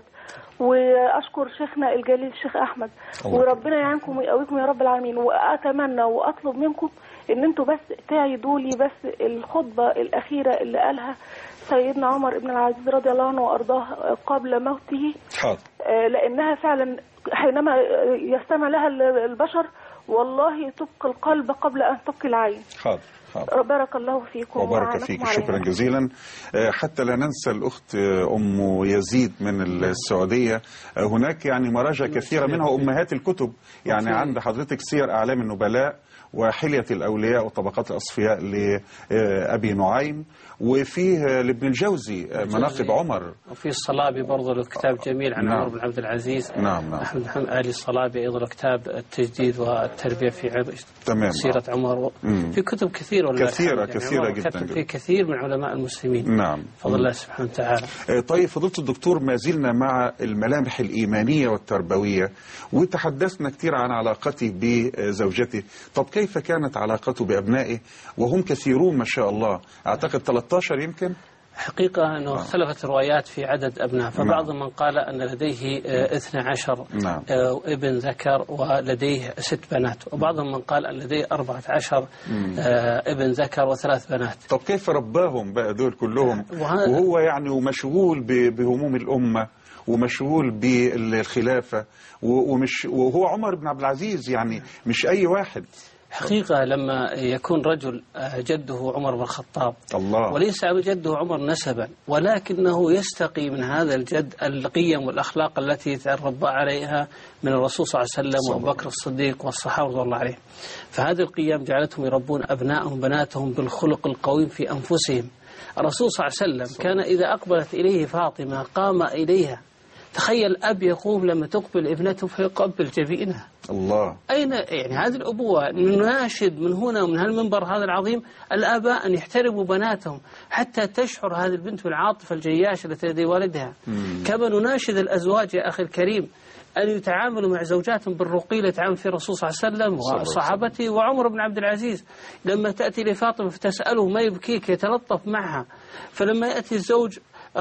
وأشكر شيخنا الجليل الشيخ أحمد، وربنا يعينكم ويقويكم يا رب العالمين. وأتمنى وأطلب منكم إن أنتوا بس تعيدوا لي بس الخطبة الأخيرة اللي قالها سيدنا عمر بن العزيز رضي الله عنه وأرضاه قبل موته. حاضر. لأنها فعلا حينما يستمع لها البشر والله تبقي القلب قبل أن تبقي العين. حاضر. بارك الله فيكم وبارك فيك. شكرا جزيلا. حتى لا ننسى الأخت أم يزيد من السعودية، هناك يعني مراجع كثيرة منها أمهات الكتب، يعني عند حضرتك سير أعلام النبلاء وحلية الأولياء وطبقات الأصفياء لأبي نعيم، وفيه لابن الجوزي مناقب عمر، وفي الصلابي برضه له كتاب جميل عن عمر بن عبد العزيز. نعم. أحمد محمد آل الصلابي أيضا له كتاب التجديد والتربية في سيرة عمر. في كتب كثيرة كثيرة جدا، في كثير من علماء المسلمين. نعم. فضل الله سبحانه وتعالى. طيب فضيلة الدكتور، ما زلنا مع الملامح الإيمانية والتربوية، وتحدثنا كثير عن علاقته بزوجته. طب كيف كانت علاقته بأبنائه وهم كثيرون ما شاء الله؟ أعتقد 13 يمكن. حقيقة أنه اختلفت الروايات في عدد أبناء، فبعض من قال أن لديه 12 ابن ذكر ولديه 6 بنات، وبعض من قال أن لديه 14 ابن ذكر و3 بنات. طب كيف رباهم بقى دول كلهم وهو يعني ومشغول بهموم الأمة ومشغول بالخلافة، وهو عمر بن عبد العزيز، يعني مش أي واحد. حقيقة لما يكون رجل جده عمر بن الخطاب، الله، وليس جده عمر نسبا، ولكنه يستقي من هذا الجد القيم والأخلاق التي تربى عليها من الرسول صلى الله عليه وسلم وأبو بكر الصديق والصحابة رضي الله عليهم. فهذه القيم جعلتهم يربون أبنائهم بناتهم بالخلق القويم في أنفسهم. الرسول صلى الله عليه وسلم كان إذا أقبلت إليه فاطمة قام إليها. تخيل أب يقوم لما تقبل ابنته فيقبل جبينها. الله، أين يعني هذه الأبوة؟ نناشد من هنا ومن هالمنبر هذا العظيم الآباء أن يحترموا بناتهم حتى تشعر هذه البنت بالعاطفة الجياشة التي لدي والدها. كما نناشد الأزواج يا أخي الكريم أن يتعاملوا مع زوجاتهم بالرقي اللي يتعامل فيه الرسول صلى الله عليه وسلم وصحابته وعمر بن عبد العزيز. لما تأتي لفاطمة فتسأله ما يبكيك يتلطف معها، فلما يأتي زوج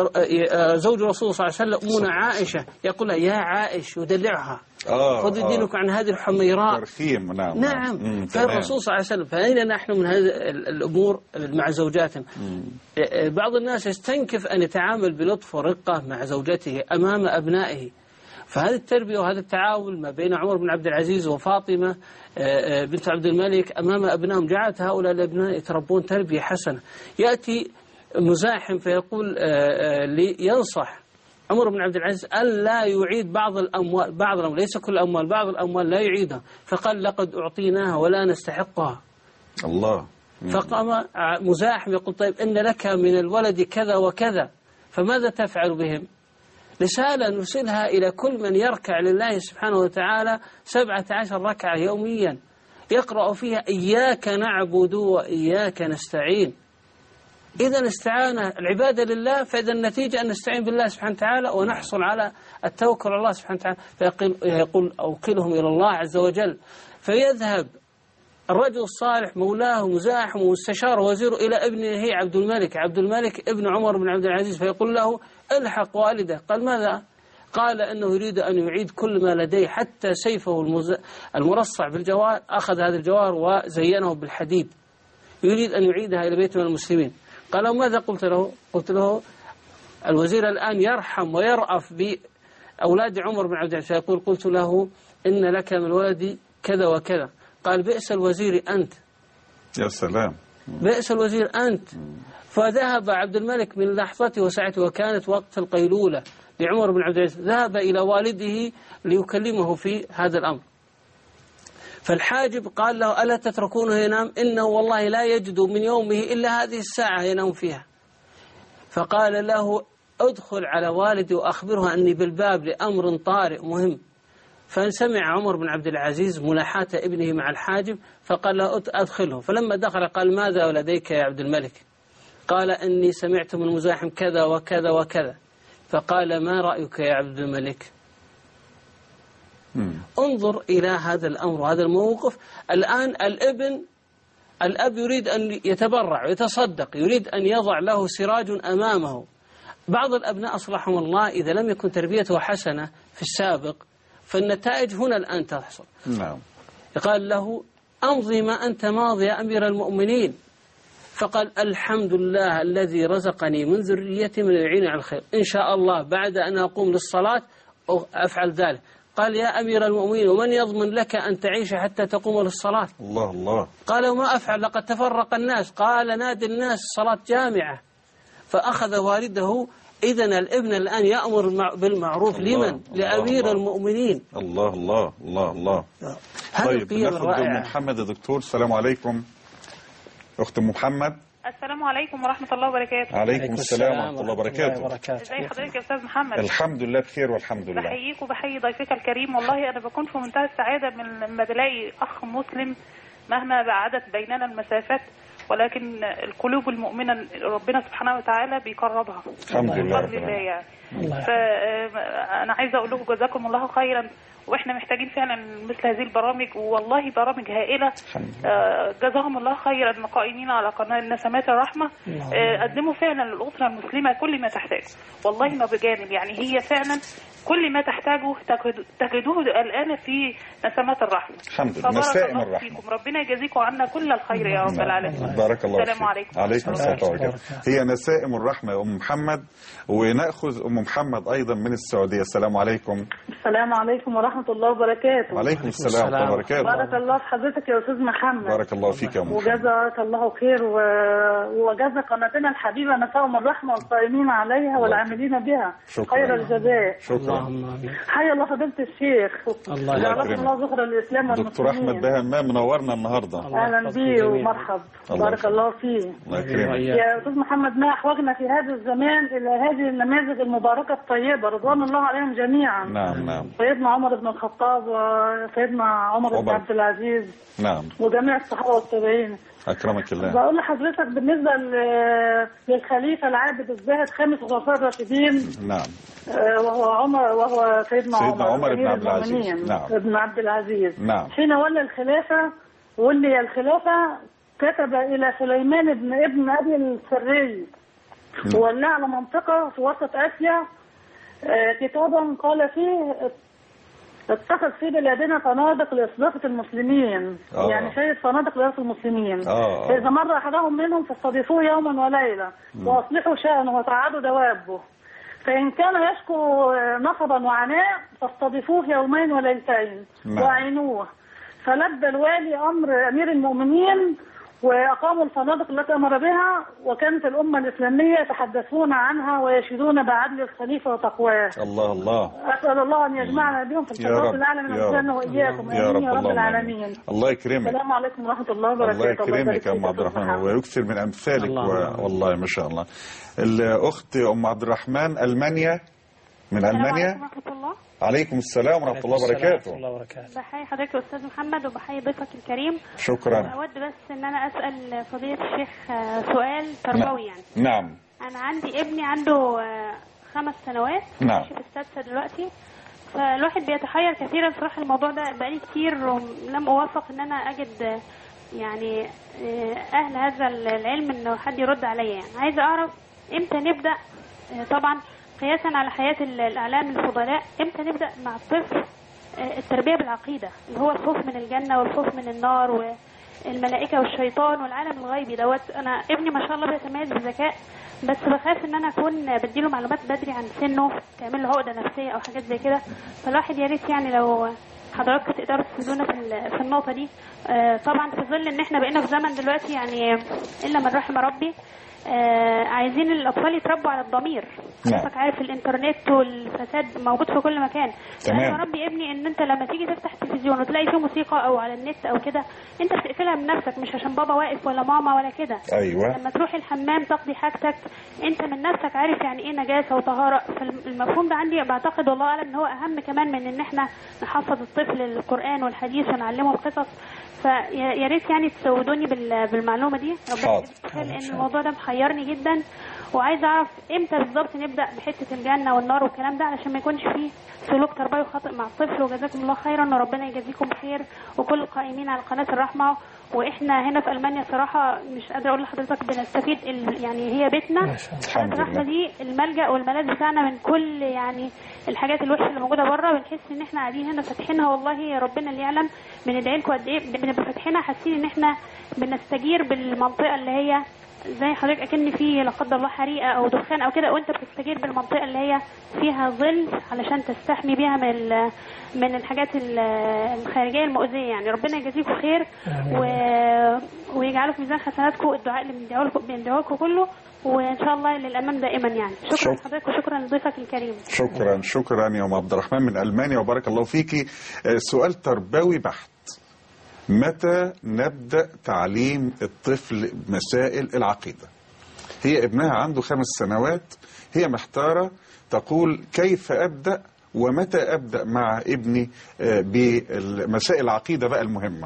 الرسول صلى الله عليه وسلم أمنا عائشة يقول لها يا عائش، يدلعها خذ دينك عن هذه الحميراء. ترخيم. نعم. فالرسول صلى الله عليه وسلم، فأين نحن من هذه الأمور مع زوجاتنا؟ بعض الناس يستنكف أن يتعامل بلطف ورقة مع زوجته أمام أبنائه. فهذه التربية وهذا التعاون ما بين عمر بن عبد العزيز وفاطمة بنت عبد الملك أمام أبنائهم جعلت هؤلاء الأبناء يتربون تربية حسنة. يأتي مزاحم فيقول ينصح عمر بن عبد العزيز ألا يعيد بعض الأموال، ليس كل الأموال، بعض الأموال لا يعيدها، فقال لقد أعطيناها ولا نستحقها. الله. فقام مزاحم يقول طيب إن لك من الولد كذا وكذا، فماذا تفعل بهم؟ رسالة نرسلها إلى كل من يركع لله سبحانه وتعالى 17 ركعة يوميا يقرأ فيها إياك نعبد وإياك نستعين. إذا استعانة العبادة لله، فإذا النتيجة أن نستعين بالله سبحانه وتعالى ونحصل على التوكل على الله سبحانه وتعالى. فيقول أوكلهم إلى الله عز وجل. فيذهب الرجل الصالح مولاه مزاحم ومستشار وزيره إلى ابنه عبد الملك ابن عمر بن عبد العزيز، فيقول له الحق والده. قال ماذا؟ قال أنه يريد أن يعيد كل ما لديه حتى سيفه المرصع بالجوار، أخذ هذا الجوار وزينه بالحديد، يريد أن يعيدها إلى بيت من المسلمين. قال ماذا قلت له؟ قلت له الوزير الآن يرحم ويرأف بأولاد عمر بن عبد العزيز، فيقول قلت له إن لك من ولدي كذا وكذا. قال بئس الوزير أنت. يا سلام. بئس الوزير أنت. فذهب عبد الملك من لحظته وساعته، وكانت وقت القيلولة لعمر بن عبد العزيز، ذهب إلى والده ليكلمه في هذا الأمر. فالحاجب قال له ألا تتركونه ينام؟ إنه والله لا يجد من يومه إلا هذه الساعة ينام فيها. فقال له ادخل على والدي وأخبره أني بالباب لأمر طارئ مهم. فسمع عمر بن عبد العزيز ملاحاة ابنه مع الحاجب، فقال له أدخله. فلما دخل قال ماذا لديك يا عبد الملك؟ قال إني سمعت من مزاحم كذا وكذا وكذا. فقال ما رأيك يا عبد الملك؟ انظر إلى هذا الأمر وهذا الموقف. الآن الأب يريد أن يتبرع ويتصدق، يريد أن يضع له سراج أمامه. بعض الأبناء أصلحهم الله إذا لم يكن تربيته حسنة في السابق، فالنتائج هنا الآن تحصل. نعم. قال له أمضي ما أنت ماضي يا أمير المؤمنين. فقال الحمد لله الذي رزقني من ذريتي من يعين على الخير، إن شاء الله بعد أن أقوم للصلاة أفعل ذلك. قال يا أمير المؤمنين ومن يضمن لك أن تعيش حتى تقوم للصلاة؟ الله الله. قال وما أفعل لقد تفرق الناس. قال نادي الناس صلاة جامعة. فأخذ والده. إذن الابن الآن يأمر بالمعروف لمن؟ لأمير المؤمنين. الله الله الله الله. طيب ناخذ أم محمد يا دكتور. السلام عليكم أخت محمد. السلام عليكم ورحمة الله وبركاته. عليكم السلام ورحمة الله وبركاته. ازي حضرتك يا أستاذ محمد؟ الحمد لله بخير والحمد لله. بحييك وبحيي ضيفك الكريم. والله أنا بكون في منتهى السعادة من لما بلاقي أخ مسلم مهما بعدت بيننا المسافات، ولكن القلوب المؤمنة ربنا سبحانه وتعالى بيقربها. الحمد لله. بفضل الله يعني. فأنا عايزة أقول لكم جزاكم الله خيرا، واحنا محتاجين فعلا مثل هذه البرامج، والله برامج هائلة. جزاهم الله خيرا القائمين على قناة نسمات الرحمة. قدموا فعلا للأسرة المسلمة كل ما تحتاج، والله ما بجانب يعني، هي فعلا كل ما تحتاجه تجدوه الآن في نسمات الرحمة. الحمد لله. نسائم الرحمة. ربنا يجازيكم عنا كل الخير يا رب العالمين. بارك الله فيك. السلام عليكم. عليكم السلام ورحمة الله. هي نسائم الرحمة يا أم محمد. ونأخذ أم محمد أيضا من السعودية. السلام عليكم. السلام عليكم ورحمة الله وبركاته. وعليكم السلام ورحمة الله وبركاته. بارك الله في حضرتك يا أستاذ محمد. بارك الله فيك يا أم محمد. وجزاك الله خير وجزا قناتنا الحبيبة نسائم الرحمة والقائمين عليها والعاملين بها خير الجزاء. شكرا. حيا الله فضيلة الشيخ. الله يكرمك. الله ذكر الإسلام والمسلمين. دكتور أحمد بهمام منورنا النهارده. أهلا بيه ومرحب. بارك الله فيه. الله يكرمك. يا أستاذ محمد ما أحوجنا في هذا الزمان إلى هذه النماذج المباركة الطيبة رضوان الله عليهم جميعا. نعم نعم. سيدنا عمر بن الخطاب وسيدنا عمر بن عبد العزيز. نعم. وجميع الصحابة والتابعين. أكرمك الله. بقول لحضرتك بالنسبة للخليفة العابد الزاهد خامس الخلفاء الراشدين. نعم. وهو سيدنا عمر بن عبد العزيز. نعم. ابن عبد العزيز. نعم. حين ولى الخلافة كتب إلى سليمان ابن أبي السري وولاه على منطقة في وسط آسيا كتابا قال فيه اتخذ في بلادنا فنادق لاستضافة المسلمين. يعني شايف فنادق لاستضافة المسلمين. فإذا مر أحدهم منهم فاستضيفوه يوما وليلة وأصلحوا شأنه وتعادوا دوابه. فإن كان يشكو نصبا وعناء فاستضيفوه يومين وليلتين وأعينوه. فلبى الوالي أمر أمير المؤمنين وأقاموا الفنادق التي أمر بها، وكانت الأمة الإسلامية يتحدثون عنها ويشهدون بعدل الخليفة وتقواه. الله الله. أسأل الله أن يجمعنا بهم في الفردوس الأعلى من الجنة وإياكم. آمين يا رب العالمين. الله يكرمك. السلام عليكم ورحمة الله وبركاته. الله يكرمك يا أم عبد الرحمن ويكثر من أمثالك. والله ما شاء الله. الأخت أم عبد الرحمن ألمانيا، من ألمانيا. عليكم السلام ورحمة الله وبركاته. بحيي حضرتك أستاذ محمد وبحيي ضيفك الكريم. شكرا. أود بس إن أنا أسأل فضيلة الشيخ سؤال تربوي يعني. نعم. أنا عندي ابني عنده 5 سنوات. نعم. ماشي في السادسة دلوقتي. فالواحد بيتحير كثيرا صراحة الموضوع ده بقالي كتير ولم أوفق إن أنا أجد يعني أهل هذا العلم إنه حد يرد عليا. يعني عايزة أعرف إمتى نبدأ، طبعا قياسا على حياة الأعلام الفضلاء، إمتى نبدأ مع الطفل التربية بالعقيدة اللي هو الخوف من الجنة والخوف من النار والملائكة والشيطان والعالم الغيبي دوت. أنا ابني ما شاء الله بيتميز بذكاء، بس بخاف إن أنا أكون بديله معلومات بدري عن سنه تعمل له عقدة نفسية أو حاجات زي كده. فالواحد يا ريت يعني لو حضراتكم تقدروا تفيدونا في النقطة دي. طبعا في ظل إن إحنا بقينا في زمن دلوقتي يعني إلا من رحم ربي عايزين الأطفال يتربوا على الضمير. حضرتك عارف الإنترنت والفساد موجود في كل مكان. أنا ربي ابني إن أنت لما تيجي تفتح التلفزيون وتلاقي فيه موسيقى أو على النت أو كده أنت بتقفلها من نفسك، مش عشان بابا واقف ولا ماما ولا كده. أيوة. لما تروح الحمام تقضي حاجتك أنت من نفسك عارف يعني إيه نجاسة وطهارة. فالمفهوم ده عندي بعتقد والله أعلم إن هو أهم كمان من إن إحنا نحفظ الطفل القرآن والحديث ونعلمه القصص. فيا ريت يعني تسودوني بالمعلومه دي ربنا، لان الموضوع ده محيرني جدا وعايزه اعرف امتى بالظبط نبدا بحته الجنه والنار والكلام ده علشان ما يكونش فيه سلوك تربوي خاطئ مع الطفل. وجزاكم الله خيرا وربنا يجازيكم بخير وكل القائمين على قناه الرحمه. واحنا هنا في المانيا صراحه مش قادره اقول لحضرتك بنستفيد يعني هي بيتنا. قناه الرحمه دي الملجا والملاذ بتاعنا من كل يعني الحاجات الوحشه اللي موجوده بره. بنحس ان احنا قاعدين هنا فاتحينها والله ربنا اللي يعلم بندعي لكم قد ايه بنبقى فاتحينها حاسين ان احنا بنستجير بالمنطقه اللي هي زي حضرتك اكن في لا قدر الله حريقه او دخان او كده، وانت بتستجير بالمنطقه اللي هي فيها ظل علشان تستحمي بيها من الحاجات الخارجيه المؤذيه. يعني ربنا يجازيكم خير ويجعله في ميزان حسناتكم الدعاء اللي بندعوه لكم كله، وان شاء الله للامام دائما. يعني شكرا لحضرتك وشكرا لضيفك الكريم. شكرا يا ام عبد الرحمن من المانيا وبارك الله فيكي. سؤال تربوي بحت: متى نبدأ تعليم الطفل مسائل العقيدة؟ هي ابنها عنده 5 سنوات، هي محتارة تقول كيف أبدأ ومتى أبدأ مع ابني بمسائل العقيدة بقى المهمة.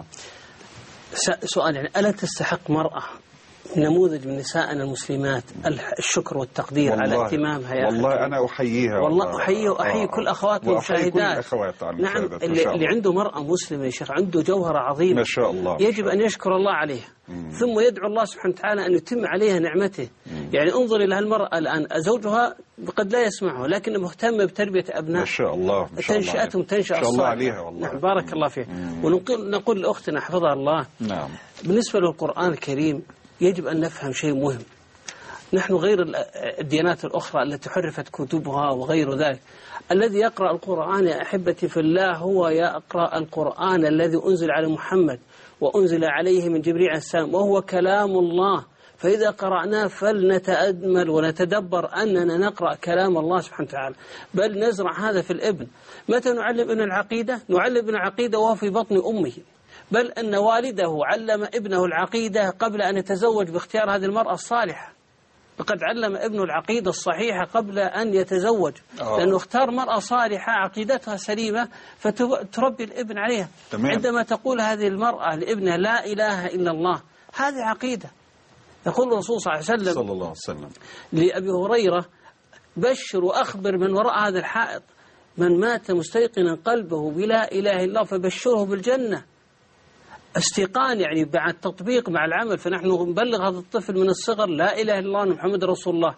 سؤال يعني ألا تستحق مرأة نموذج من نسائنا المسلمات الشكر والتقدير على اهتمامها؟ يا والله أنا أحييها، والله أحيي وأحيي كل أخواتنا المشاهدات. نعم، اللي عنده مرأة مسلمة يا شيخ عنده جوهرة عظيمة ما شاء الله، يجب أن يشكر الله عليها ثم يدعو الله سبحانه وتعالى أن يتم عليها نعمته. يعني انظر إلى هالمرأة الآن، زوجها قد لا يسمعه لكن مهتمة بتربية أبناء ما شاء الله، تنشأتهم تنشأ الصالحة عليها والله. نعم بارك الله فيها. ونقول لأختنا حفظها الله، نعم، بالنسبة للقرآن الكريم يجب أن نفهم شيء مهم. نحن غير الديانات الأخرى التي حرفت كتبها وغير ذلك. الذي يقرأ القرآن يا أحبتي في الله هو يقرأ القرآن الذي أنزل على محمد وأنزل عليه من جبريل عليه السلام وهو كلام الله. فإذا قرأناه فلنتأمل ونتدبر أننا نقرأ كلام الله سبحانه وتعالى، بل نزرع هذا في الابن. متى نعلم ابن العقيدة؟ نعلم ابن العقيدة وهو في بطن أمه، بل أن والده علم ابنه العقيدة قبل أن يتزوج باختيار هذه المرأة الصالحة. لقد علم ابنه العقيدة الصحيحة قبل أن يتزوج، لأنه اختار مرأة صالحة عقيدتها سليمة فتربي الابن عليها. تمام. عندما تقول هذه المرأة لابنها لا إله إلا الله، هذه عقيدة. يقول الرسول صلى الله عليه وسلم لأبي هريرة: بشر وأخبر من وراء هذا الحائط من مات مستيقنا قلبه بلا إله إلا الله فبشره بالجنة. استيقان يعني بعد تطبيق مع العمل. فنحن نبلغ هذا الطفل من الصغر لا إله إلا الله محمد رسول الله،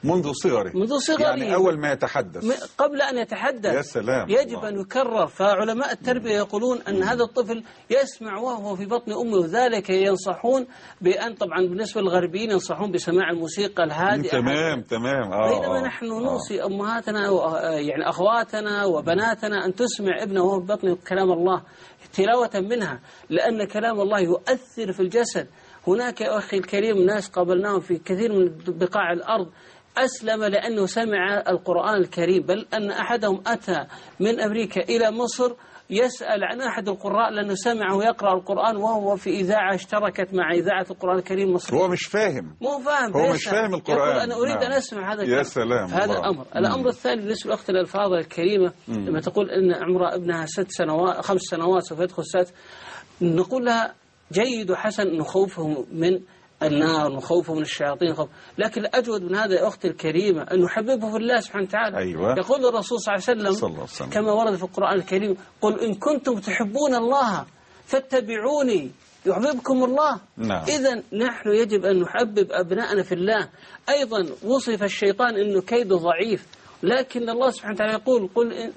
منذ صغره يعني أول ما يتحدث قبل أن يتحدث يا سلام يجب أن يكرر. فعلماء التربية يقولون أن هذا الطفل يسمع وهو في بطن أمه، وذلك ينصحون بأن طبعا بالنسبة للغربيين ينصحون بسماع الموسيقى الهادئة. تمام بينما نحن نوصي أمهاتنا يعني أخواتنا وبناتنا أن تسمع ابنه وهو في بطن كلام الله تلاوة منها، لأن كلام الله يؤثر في الجسد. هناك يا أخي الكريم ناس قابلناهم في كثير من بقاع الأرض أسلم لأنه سمع القرآن الكريم، بل أن أحدهم أتى من أمريكا إلى مصر يسأل عن أحد القراء لأنه سمعه يقرأ القرآن وهو في إذاعة اشتركت مع إذاعة القرآن الكريم المصري. هو مش فاهم هو مش فاهم القرآن. يقول أنا أريد أن أسمع هذا يا سلام هذا الأمر. الأمر الثاني بالنسبة لأختنا الفاضلة الكريمة لما تقول أن عمر ابنها 5 سنوات سوف يدخل 6، نقول لها جيد وحسن نخوفهم من النار ونخوفه من الشياطين لكن الأجود من هذا يا أختي الكريمة أن نحببه في الله سبحانه وتعالى. أيوة. يقول الرسول صلى الله عليه وسلم كما ورد في القرآن الكريم قل إن كنتم تحبون الله فاتبعوني يحببكم الله. نعم. إذن نحن يجب أن نحبب أبناءنا في الله. أيضا وصف الشيطان أنه كيده ضعيف، لكن الله سبحانه وتعالى يقول قل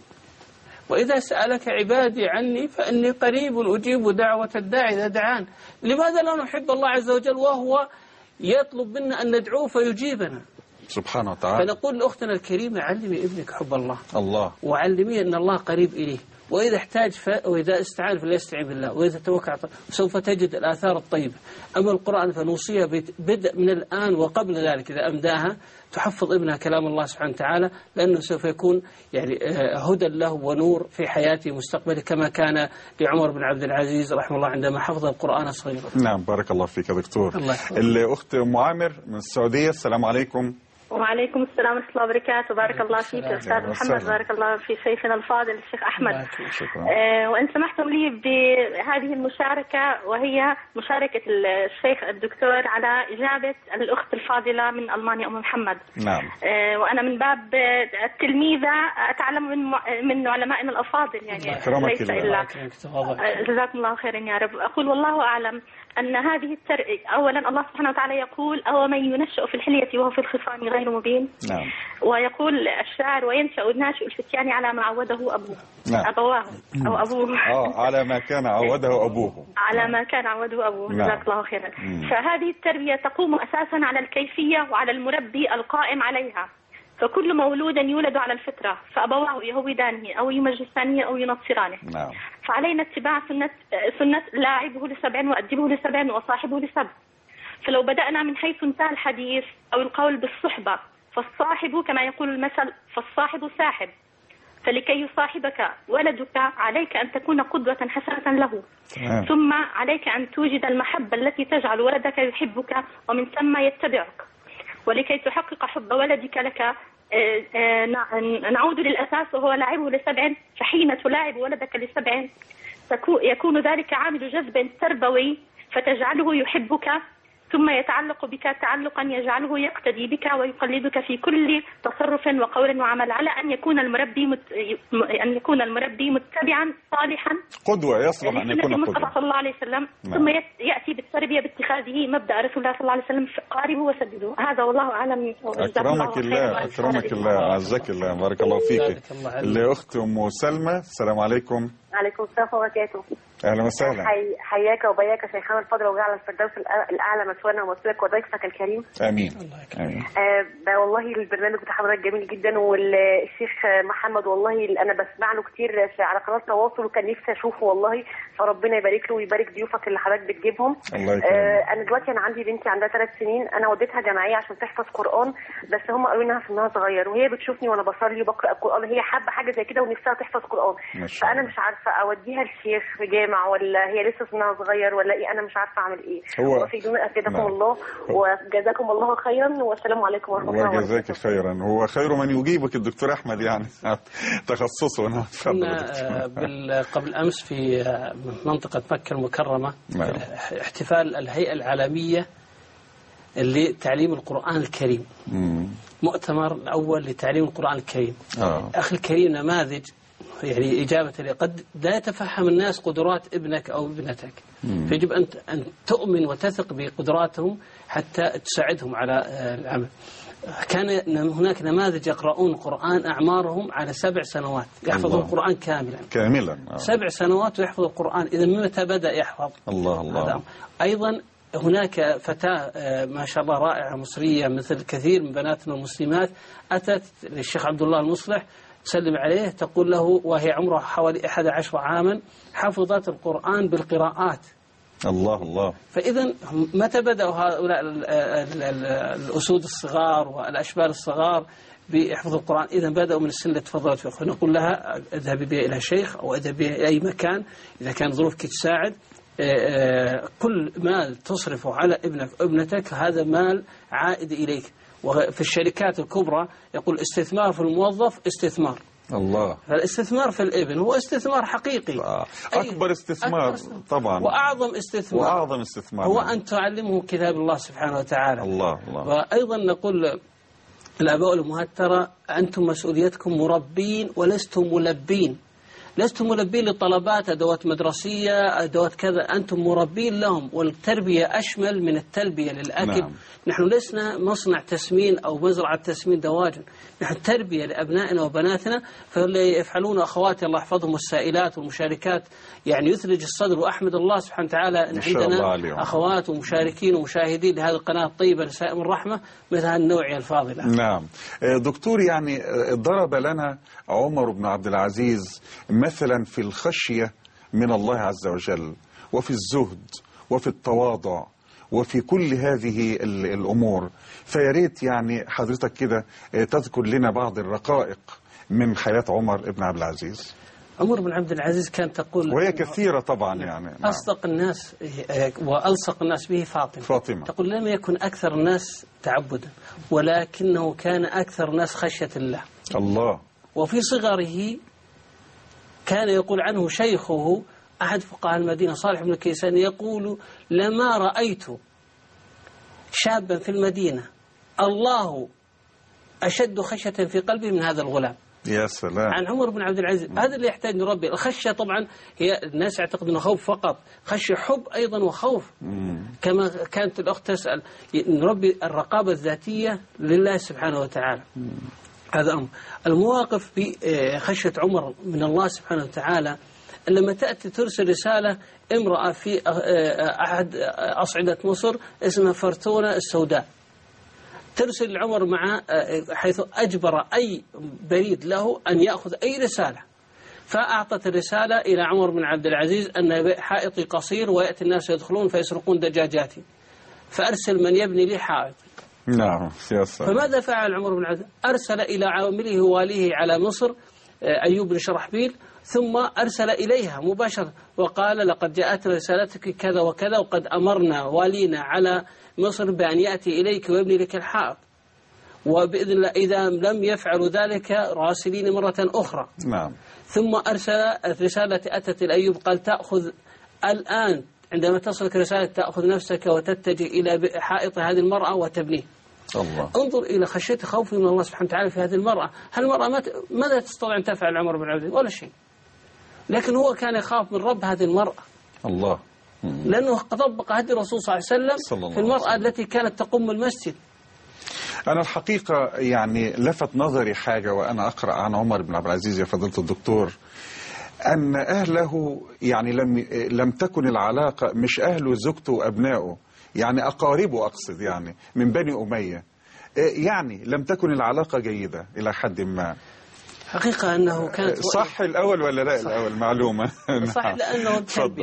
وإذا سألك عبادي عني فإني قريب أجيب دعوة الداعي إذا دعان. لماذا لا نحب الله عز وجل وهو يطلب منا أن ندعوه فيجيبنا سبحانه وتعالى؟ فنقول لأختنا الكريمة علمي ابنك حب الله وعلميه أن الله قريب إليه، وإذا احتاج وإذا استعان فليستعين بالله، وإذا توكل سوف تجد الآثار الطيبة. أما القرآن فنوصيها بدء من الآن وقبل ذلك إذا أمداها تحفظ ابنها كلام الله سبحانه وتعالى، لأنه سوف يكون يعني هدى له ونور في حياته مستقبله كما كان لعمر بن عبد العزيز رحمه الله عندما حفظ القرآن صغيرا. نعم بارك الله فيك يا دكتور. الأخت أم عامر من السعودية، السلام عليكم. وعليكم السلام ورحمة الله وبركاته. بارك الله فيك يا أستاذ محمد، بارك الله في شيخنا الفاضل الشيخ أحمد. وإن سمحتم لي بهذه المشاركة، وهي مشاركة الشيخ الدكتور على إجابة الأخت الفاضلة من ألمانيا أم محمد. نعم. وأنا من باب التلميذة أتعلم من علمائنا الأفاضل، يعني ليس إلا جزاكم الله خيرا يا رب. أقول والله أعلم أن هذه أولا الله سبحانه وتعالى يقول أو من ينشأ في الحلية وهو في الخصام غير مبين. نعم. ويقول الشاعر وينشأ الناشئ الفتيان على ما عوده أبوه. نعم. أبواه أو أبوه. على ما كان عوده أبوه. على ما كان عوده أبوه. نعم. جزاك الله خيرا. فهذه التربية تقوم أساسا على الكيفية وعلى المربي القائم عليها. فكل مولود يولد على الفطرة، فأبواه يهودانه أو يمجسانه أو ينصرانه. نعم. فعلينا اتباع سنة لاعبه ل7 وأدبه ل7 وصاحبه ل7. فلو بدأنا من حيث انتهى الحديث أو القول بالصحبة، فالصاحب كما يقول المثل فالصاحب ساحب. فلكي يصاحبك ولدك عليك أن تكون قدوة حسنة له. ثم عليك أن توجد المحبة التي تجعل ولدك يحبك ومن ثم يتبعك. ولكي تحقق حب ولدك لك نعود للأساس وهو لاعبه ل7. فحين تلاعب ولدك ل7 يكون ذلك عامل جذب تربوي فتجعله يحبك، ثم يتعلق بك تعلقا يجعله يقتدي بك ويقلدك في كل تصرف وقول وعمل، على أن يكون المربي متبعا صالحا قدوة، يصلح أن يكون قدوة صلى الله عليه وسلم. ثم يأتي بالتربية باتخاذه مبدأ رسول الله صلى الله عليه وسلم قاربوا وسددوا. هذا والله أعلم. أكرمك الله عزك الله، بارك الله فيك. الأخت أم سلمى، السلام عليكم. عليكم السلام ورحمة الله وبركاته. أهلا وسهلا. حياك وبياك شيخنا الفاضل، وجعل الفردوس الأعلى مثوانا ومثواك وضيفك الكريم. آمين. والله البرنامج بتاع حضرتك جميل جدا، والشيخ محمد والله أنا بسمع له كتير على قناة تواصل، وكان نفسي أشوفه والله، فربنا يبارك له ويبارك ضيوفك اللي حضرتك بتجيبهم. الله يكرمك. أنا دلوقتي أنا عندي بنتي عندها 3 سنين، أنا وديتها جمعية عشان تحفظ قرآن، بس هم قالوا لها سنها صغير، وهي بتشوفني وأنا بصلي وبقرأ القرآن، هي حابة حاجة زي كده ونفسها تحفظ قرآن، فأنا مش عارفة أوديها الشيخ في جامع ولا هي لسه سنها صغير ولا ايه، انا مش عارفه اعمل ايه. وفيدوني افيدكم الله وجزاكم الله خيرا، والسلام عليكم ورحمه الله وبركاته. وجزاك خيرا. هو خير من يجيبك الدكتور احمد، يعني تخصصه. قبل امس في منطقه مكه المكرمه احتفال الهيئه العالميه لتعليم القرآن الكريم، مؤتمر اول لتعليم القرآن الكريم. اخي الكريم نماذج، يعني إجابة قد لا يتفهم الناس قدرات ابنك أو ابنتك، فيجب أن تؤمن وتثق بقدراتهم حتى تساعدهم على العمل. كان هناك نماذج يقرؤون قرآن أعمارهم على 7 سنوات يحفظون القرآن كاملا 7 سنوات ويحفظ القرآن. إذا متى بدأ يحفظ؟ الله. أيضا هناك فتاة ما شاء الله رائعة مصرية مثل كثير من بناتنا المسلمات أتت للشيخ عبد الله المصلح تسلم عليه تقول له وهي عمرها حوالي 11 عاما حفظت القرآن بالقراءات. الله. فإذا متى بدأوا هؤلاء الأسود الصغار والأشبال الصغار بحفظ القرآن؟ إذا بدأوا من السن اللي تفضلت فيه. فنقول لها اذهبي بها إلى شيخ أو اذهبي إلى أي مكان إذا كان ظروفك تساعد. كل مال تصرفه على ابنك ابنتك هذا مال عائد إليك. وفي الشركات الكبرى يقول استثمار في الموظف استثمار. الله. فالاستثمار في الابن هو استثمار حقيقي. أكبر استثمار طبعا وأعظم استثمار هو أن تعلمه كتاب الله سبحانه وتعالى. الله. وأيضا نقول الآباء والأمهات ترى أنتم مسؤوليتكم مربين ولستم ملبين. لستم ملبين لطلبات أدوات مدرسية أدوات كذا، أنتم مربين لهم. والتربية أشمل من التلبية للأكل. نحن لسنا مصنع تسمين أو مزرعة تسمين دواجن، نحن تربية لأبنائنا وبناتنا. فاللي يفعلون أخواتي الله يحفظهم السائلات والمشاركات يعني يثلج الصدر. وأحمد الله سبحانه وتعالى أن عندنا أخوات ومشاركين ومشاهدين لهذه القناة الطيبة لسائم الرحمة مثل هالنوعية الفاضلة. نعم دكتور، يعني ضرب لنا عمر بن عبد العزيز مثلا في الخشية من الله عز وجل وفي الزهد وفي التواضع وفي كل هذه الأمور. فياريت يعني حضرتك كده تذكر لنا بعض الرقائق من حياة عمر بن عبد العزيز. عمر بن عبد العزيز كان تقول وهي كثيرة طبعا يعني أصدق الناس وألصق الناس به فاطمة. تقول لم يكن أكثر الناس تعبدا ولكنه كان أكثر الناس خشية الله. وفي صغره كان يقول عنه شيخه أحد فقهاء المدينة صالح بن كيسان يقول لما رأيت شابا في المدينة الله أشد خشية في قلبي من هذا الغلام. يا سلام. عن عمر بن عبد العزيز. هذا اللي يحتاج نربي. الخشية طبعا هي الناس يعتقد أنه خوف فقط، خشية حب أيضا وخوف. كما كانت الأخت تسأل نربي الرقابة الذاتية لله سبحانه وتعالى. هذا أمر. المواقف بخشية عمر من الله سبحانه وتعالى لما تأتي ترسل رسالة امرأة في أحد أصعدة مصر اسمها فرتونة السوداء، ترسل العمر مع حيث أجبر أي بريد له أن يأخذ أي رسالة. فأعطت الرسالة إلى عمر بن عبد العزيز أن حائطي قصير ويأتي الناس يدخلون فيسرقون دجاجاتي، فأرسل من يبني لي حائط. نعم. فماذا فعل عمر بن عبد العزيز؟ أرسل إلى عامله واليه على مصر أيوب بن شرحبيل، ثم أرسل إليها مباشرة وقال لقد جاءتنا رسالتك كذا وكذا وقد أمرنا والينا على مصر بأن يأتي إليك ويبني لك الحائط، وبإذن الله إذا لم يفعلوا ذلك راسلين مرة أخرى. نعم. ثم أرسل الرسالة أتت الأيوب قال تأخذ الآن عندما تصلك رسالة تأخذ نفسك وتتجه إلى حائط هذه المرأة وتبنيه. الله. انظر إلى خشية خوفه من الله سبحانه وتعالى في هذه المرأة. هالمرأة ماذا تستطيع أن تفعل عمر بن عبد العزيز؟ ولا شيء، لكن هو كان يخاف من رب هذه المرأة. الله. لأنه طبق هدي الرسول صلى الله عليه وسلم في المرأة التي كانت تقوم المسجد. أنا الحقيقة يعني لفت نظري حاجة وأنا أقرأ عن عمر بن عبد العزيز يا فضيلة الدكتور، أن أهله يعني لم تكن العلاقة مش أهله زوجته وأبنائه، يعني أقاربه أقصد يعني من بني أمية، يعني لم تكن العلاقة جيدة إلى حد ما. حقيقة أنه كانت صح الأول ولا لا؟ صح. الأول معلومة صح لأنه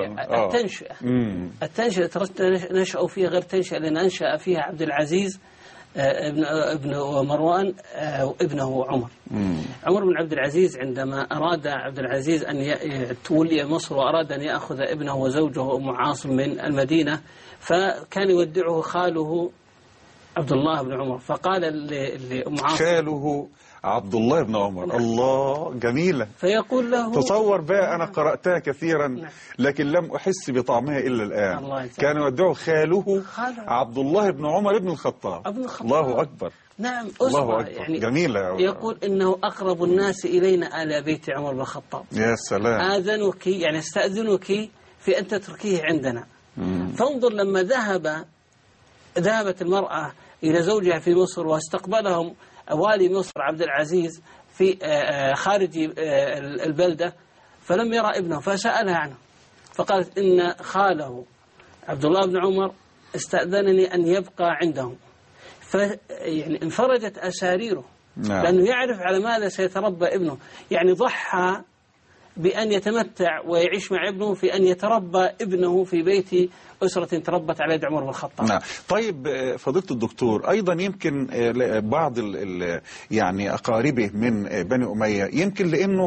التنشئة نشأوا فيها غير تنشئة لأن أنشأ فيها عبد العزيز ابن مروان وابنه عمر. عمر بن عبد العزيز عندما أراد عبد العزيز أن تولي مصر وأراد أن يأخذ ابنه وزوجه أم عاصم من المدينة، فكان يودعه خاله عبد الله بن عمر، فقال لأم عاصم خاله عبد الله بن عمر. الله، جميلة. فيقول له تصور بقى، أنا قرأتها كثيرا لكن لم أحس بطعمها إلا الآن. كان يودعه خاله عبد الله بن عمر بن الخطاب. الله أكبر. نعم، الله أكبر. يعني جميلة. يقول إنه أقرب الناس إلينا آل بيت عمر بن الخطاب. يا سلام. آذنك يعني استأذنك في أن تتركيه عندنا. فانظر لما ذهبت المرأة إلى زوجها في مصر، واستقبلهم والي مصر عبد العزيز في خارج البلدة، فلم يرى ابنه فسألها عنه، فقالت إن خاله عبد الله بن عمر استأذنني أن يبقى عندهم. يعني انفرجت أساريره لأنه يعرف على ماذا سيتربى ابنه، يعني ضحى بأن يتمتع ويعيش مع ابنه في أن يتربى ابنه في بيت أسرة تربت على يد عمر بن الخطاب. نعم. طيب فضيلة الدكتور، أيضا يمكن بعض يعني أقاربه من بني أمية يمكن لأنه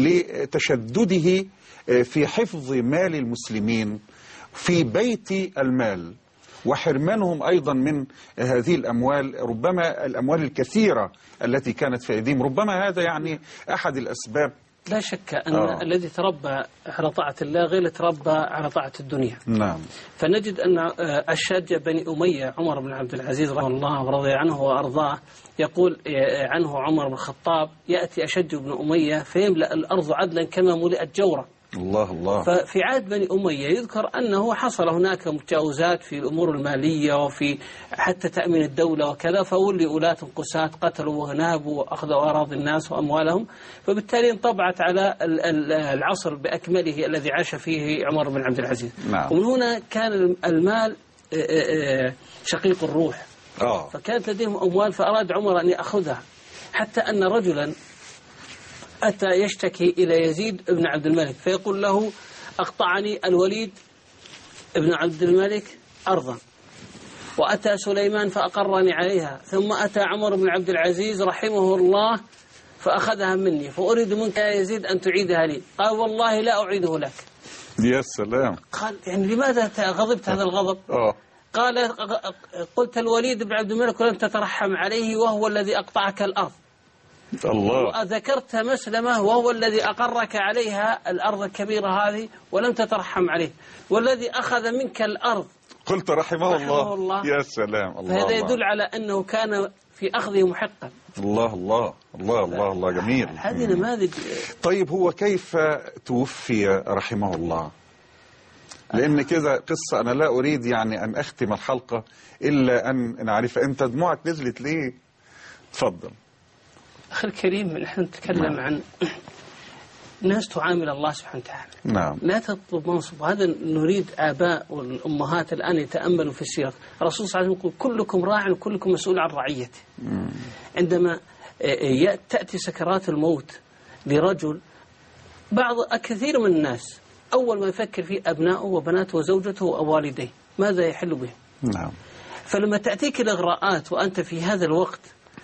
لتشدده في حفظ مال المسلمين في بيت المال وحرمانهم أيضا من هذه الأموال، ربما الأموال الكثيرة التي كانت في أيديهم، ربما هذا يعني أحد الأسباب. لا شك أن الذي تربى على طاعة الله غير تربى على طاعة الدنيا. نعم. فنجد أن أشج بني أمية عمر بن عبد العزيز رحمه الله ورضي عنه وأرضاه، يقول عنه عمر بن الخطاب: يأتي أشج بن أمية فيملأ الأرض عدلا كما ملئت جورا. الله الله. ففي عهد بني أمية يذكر أنه حصل هناك متجاوزات في الأمور المالية وفي حتى تأمين الدولة وكذا، فولي ولاة قساة قتلوا وهنابوا وأخذوا أراضي الناس وأموالهم، فبالتالي انطبعت على العصر بأكمله الذي عاش فيه عمر بن عبد العزيز. نعم. ومن هنا كان المال شقيق الروح. فكانت لديهم أموال فأراد عمر أن يأخذها، حتى أن رجلا أتى يشتكي إلى يزيد بن عبد الملك فيقول له: أقطعني الوليد بن عبد الملك أرضا، وأتى سليمان فأقرني عليها، ثم أتى عمر بن عبد العزيز رحمه الله فأخذها مني، فأريد منك يا يزيد أن تعيدها لي. قال: والله لا أعيده لك. يا سلام. قال: يعني لماذا غضبت هذا الغضب؟ قال: قلت الوليد بن عبد الملك ولم تترحم عليه وهو الذي أقطعك الأرض. الله. وذكرت مسلمة وهو الذي أقرك عليها الأرض الكبيرة هذه ولم تترحم عليه، والذي أخذ منك الأرض قلت رحمه الله. يا سلام. الله. فهذا يدل على أنه كان في أخذه محقا. الله الله الله الله الله. جميل. هذه نماذج. طيب هو كيف توفي رحمه الله؟ لأن كذا قصة أنا لا أريد يعني أن أختم الحلقة إلا أن نعرف. أنت دموعك نزلت ليه؟ تفضل. أخي الكريم، نحن نتكلم عن ناس تعامل الله سبحانه وتعالى. نعم. لا تطلب منصب، هذا نريد آباء والأمهات الآن يتأملوا في السيرة. الرسول صلى الله عليه وسلم يقول: كلكم راع وكلكم مسؤول عن رعيته. عندما تأتي سكرات الموت لرجل، كثير من الناس أول ما يفكر فيه أبنائه وبناته وزوجته ووالديه، ماذا يحل بهم؟ نعم. فلما تأتيك الإغراءات وأنت في هذا الوقت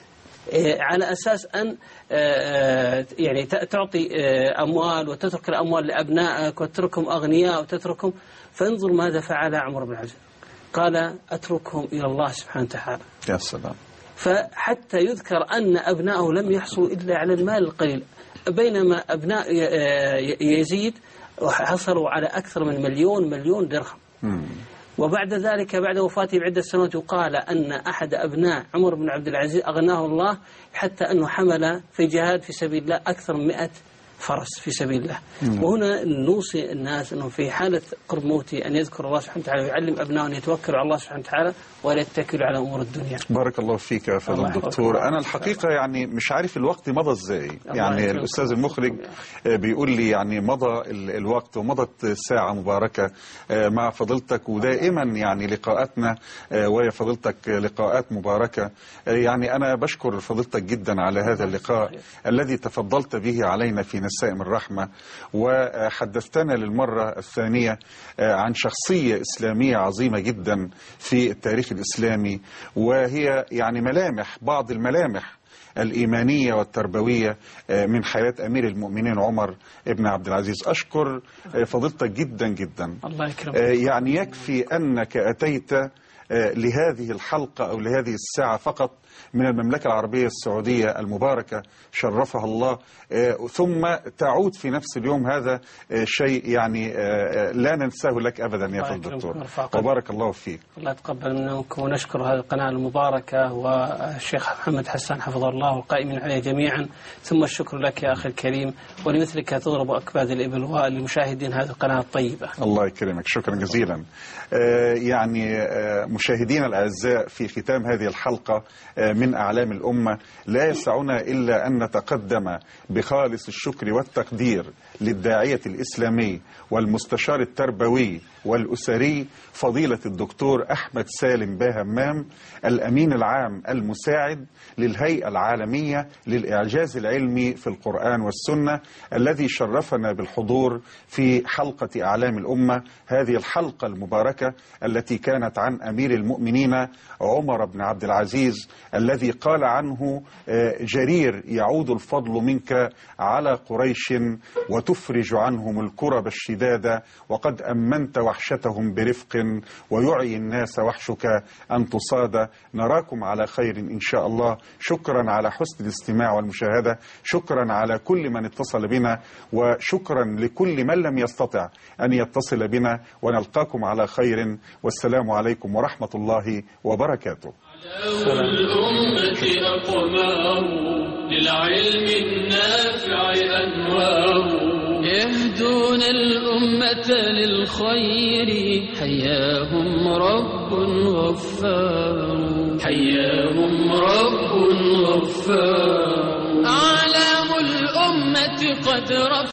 على أساس أن يعني تعطي أموال وتترك الأموال لأبنائك وتتركهم أغنياء وتتركهم، فانظر ماذا فعل عمر بن عبد. قال: أتركهم إلى الله سبحانه وتعالى. يا سلام. فحتى يذكر أن أبنائه لم يحصلوا إلا على المال القليل، بينما أبناء يزيد حصلوا على أكثر من مليون درهم. وبعد ذلك بعد وفاته بعدة سنوات يقال أن أحد أبناء عمر بن عبد العزيز أغناه الله حتى أنه حمل في جهاد في سبيل الله أكثر من 100 فرس في سبيل الله. وهنا نوصي الناس أنه في حالة قرب موته أن يذكر الله سبحانه وتعالى ويعلم أبنائه أن يتوكلوا على الله سبحانه وتعالى ولا يتكلوا على أمور الدنيا. بارك الله فيك يا فضل الدكتور. أنا الحقيقة يعني مش عارف الوقت مضى إزاي. يعني الأستاذ المخرج بيقول لي يعني مضى الوقت ومضت ساعة مباركة مع فضيلتك، ودائما يعني لقاءاتنا ويا فضيلتك لقاءات مباركة. يعني أنا بشكر فضيلتك جدا على هذا اللقاء الذي تفضلت به علينا في نسائم الرحمة، وحدثتنا للمرة الثانية عن شخصية إسلامية عظيمة جدا في التاريخ الإسلامي، وهي يعني بعض الملامح الإيمانية والتربوية من حياة أمير المؤمنين عمر بن عبد العزيز. أشكر فضيلتك جدا جدا. الله يكرمك. يعني يكفي أنك أتيت لهذه الحلقة أو لهذه الساعة فقط من المملكة العربية السعودية المباركة، شرفها الله، ثم تعود في نفس اليوم. هذا شيء يعني لا ننساه لك أبدا يا فضل الدكتور، وبارك الله فيك. الله يتقبل منكم، ونشكر هذه القناة المباركة والشيخ محمد حسان حفظه الله والقائمين عليه جميعا، ثم الشكر لك يا أخي الكريم، ولمثلك تضرب أكباد الإبل ولمشاهدين هذه القناة الطيبة. الله يكرمك، شكرا جزيلا. يعني مشاهدينا الأعزاء، في ختام هذه الحلقة من أعلام الأمة لا يسعنا إلا أن نتقدم بخالص الشكر والتقدير للداعية الإسلامي والمستشار التربوي والأسري فضيلة الدكتور أحمد سالم باهمام، الأمين العام المساعد للهيئة العالمية للإعجاز العلمي في القرآن والسنة، الذي شرفنا بالحضور في حلقة أعلام الأمة، هذه الحلقة المباركة التي كانت عن أمير المؤمنين عمر بن عبد العزيز، الذي قال عنه جرير يعود الفضل منك على قريش وتفرج عنهم الكرب الشداد، وقد أمنت وحشتهم برفق ويعي الناس وحشك أن تصاد. نراكم على خير إن شاء الله. شكرا على حسن الاستماع والمشاهدة، شكرا على كل من اتصل بنا، وشكرا لكل من لم يستطع أن يتصل بنا، ونلقاكم على خير، والسلام عليكم ورحمة الله وبركاته. الأمة أقمار للعلم النافع أنوار يهدون الأمة للخير حياهم رب غفار حياهم رب غفار. أعلام الأمة قد رفع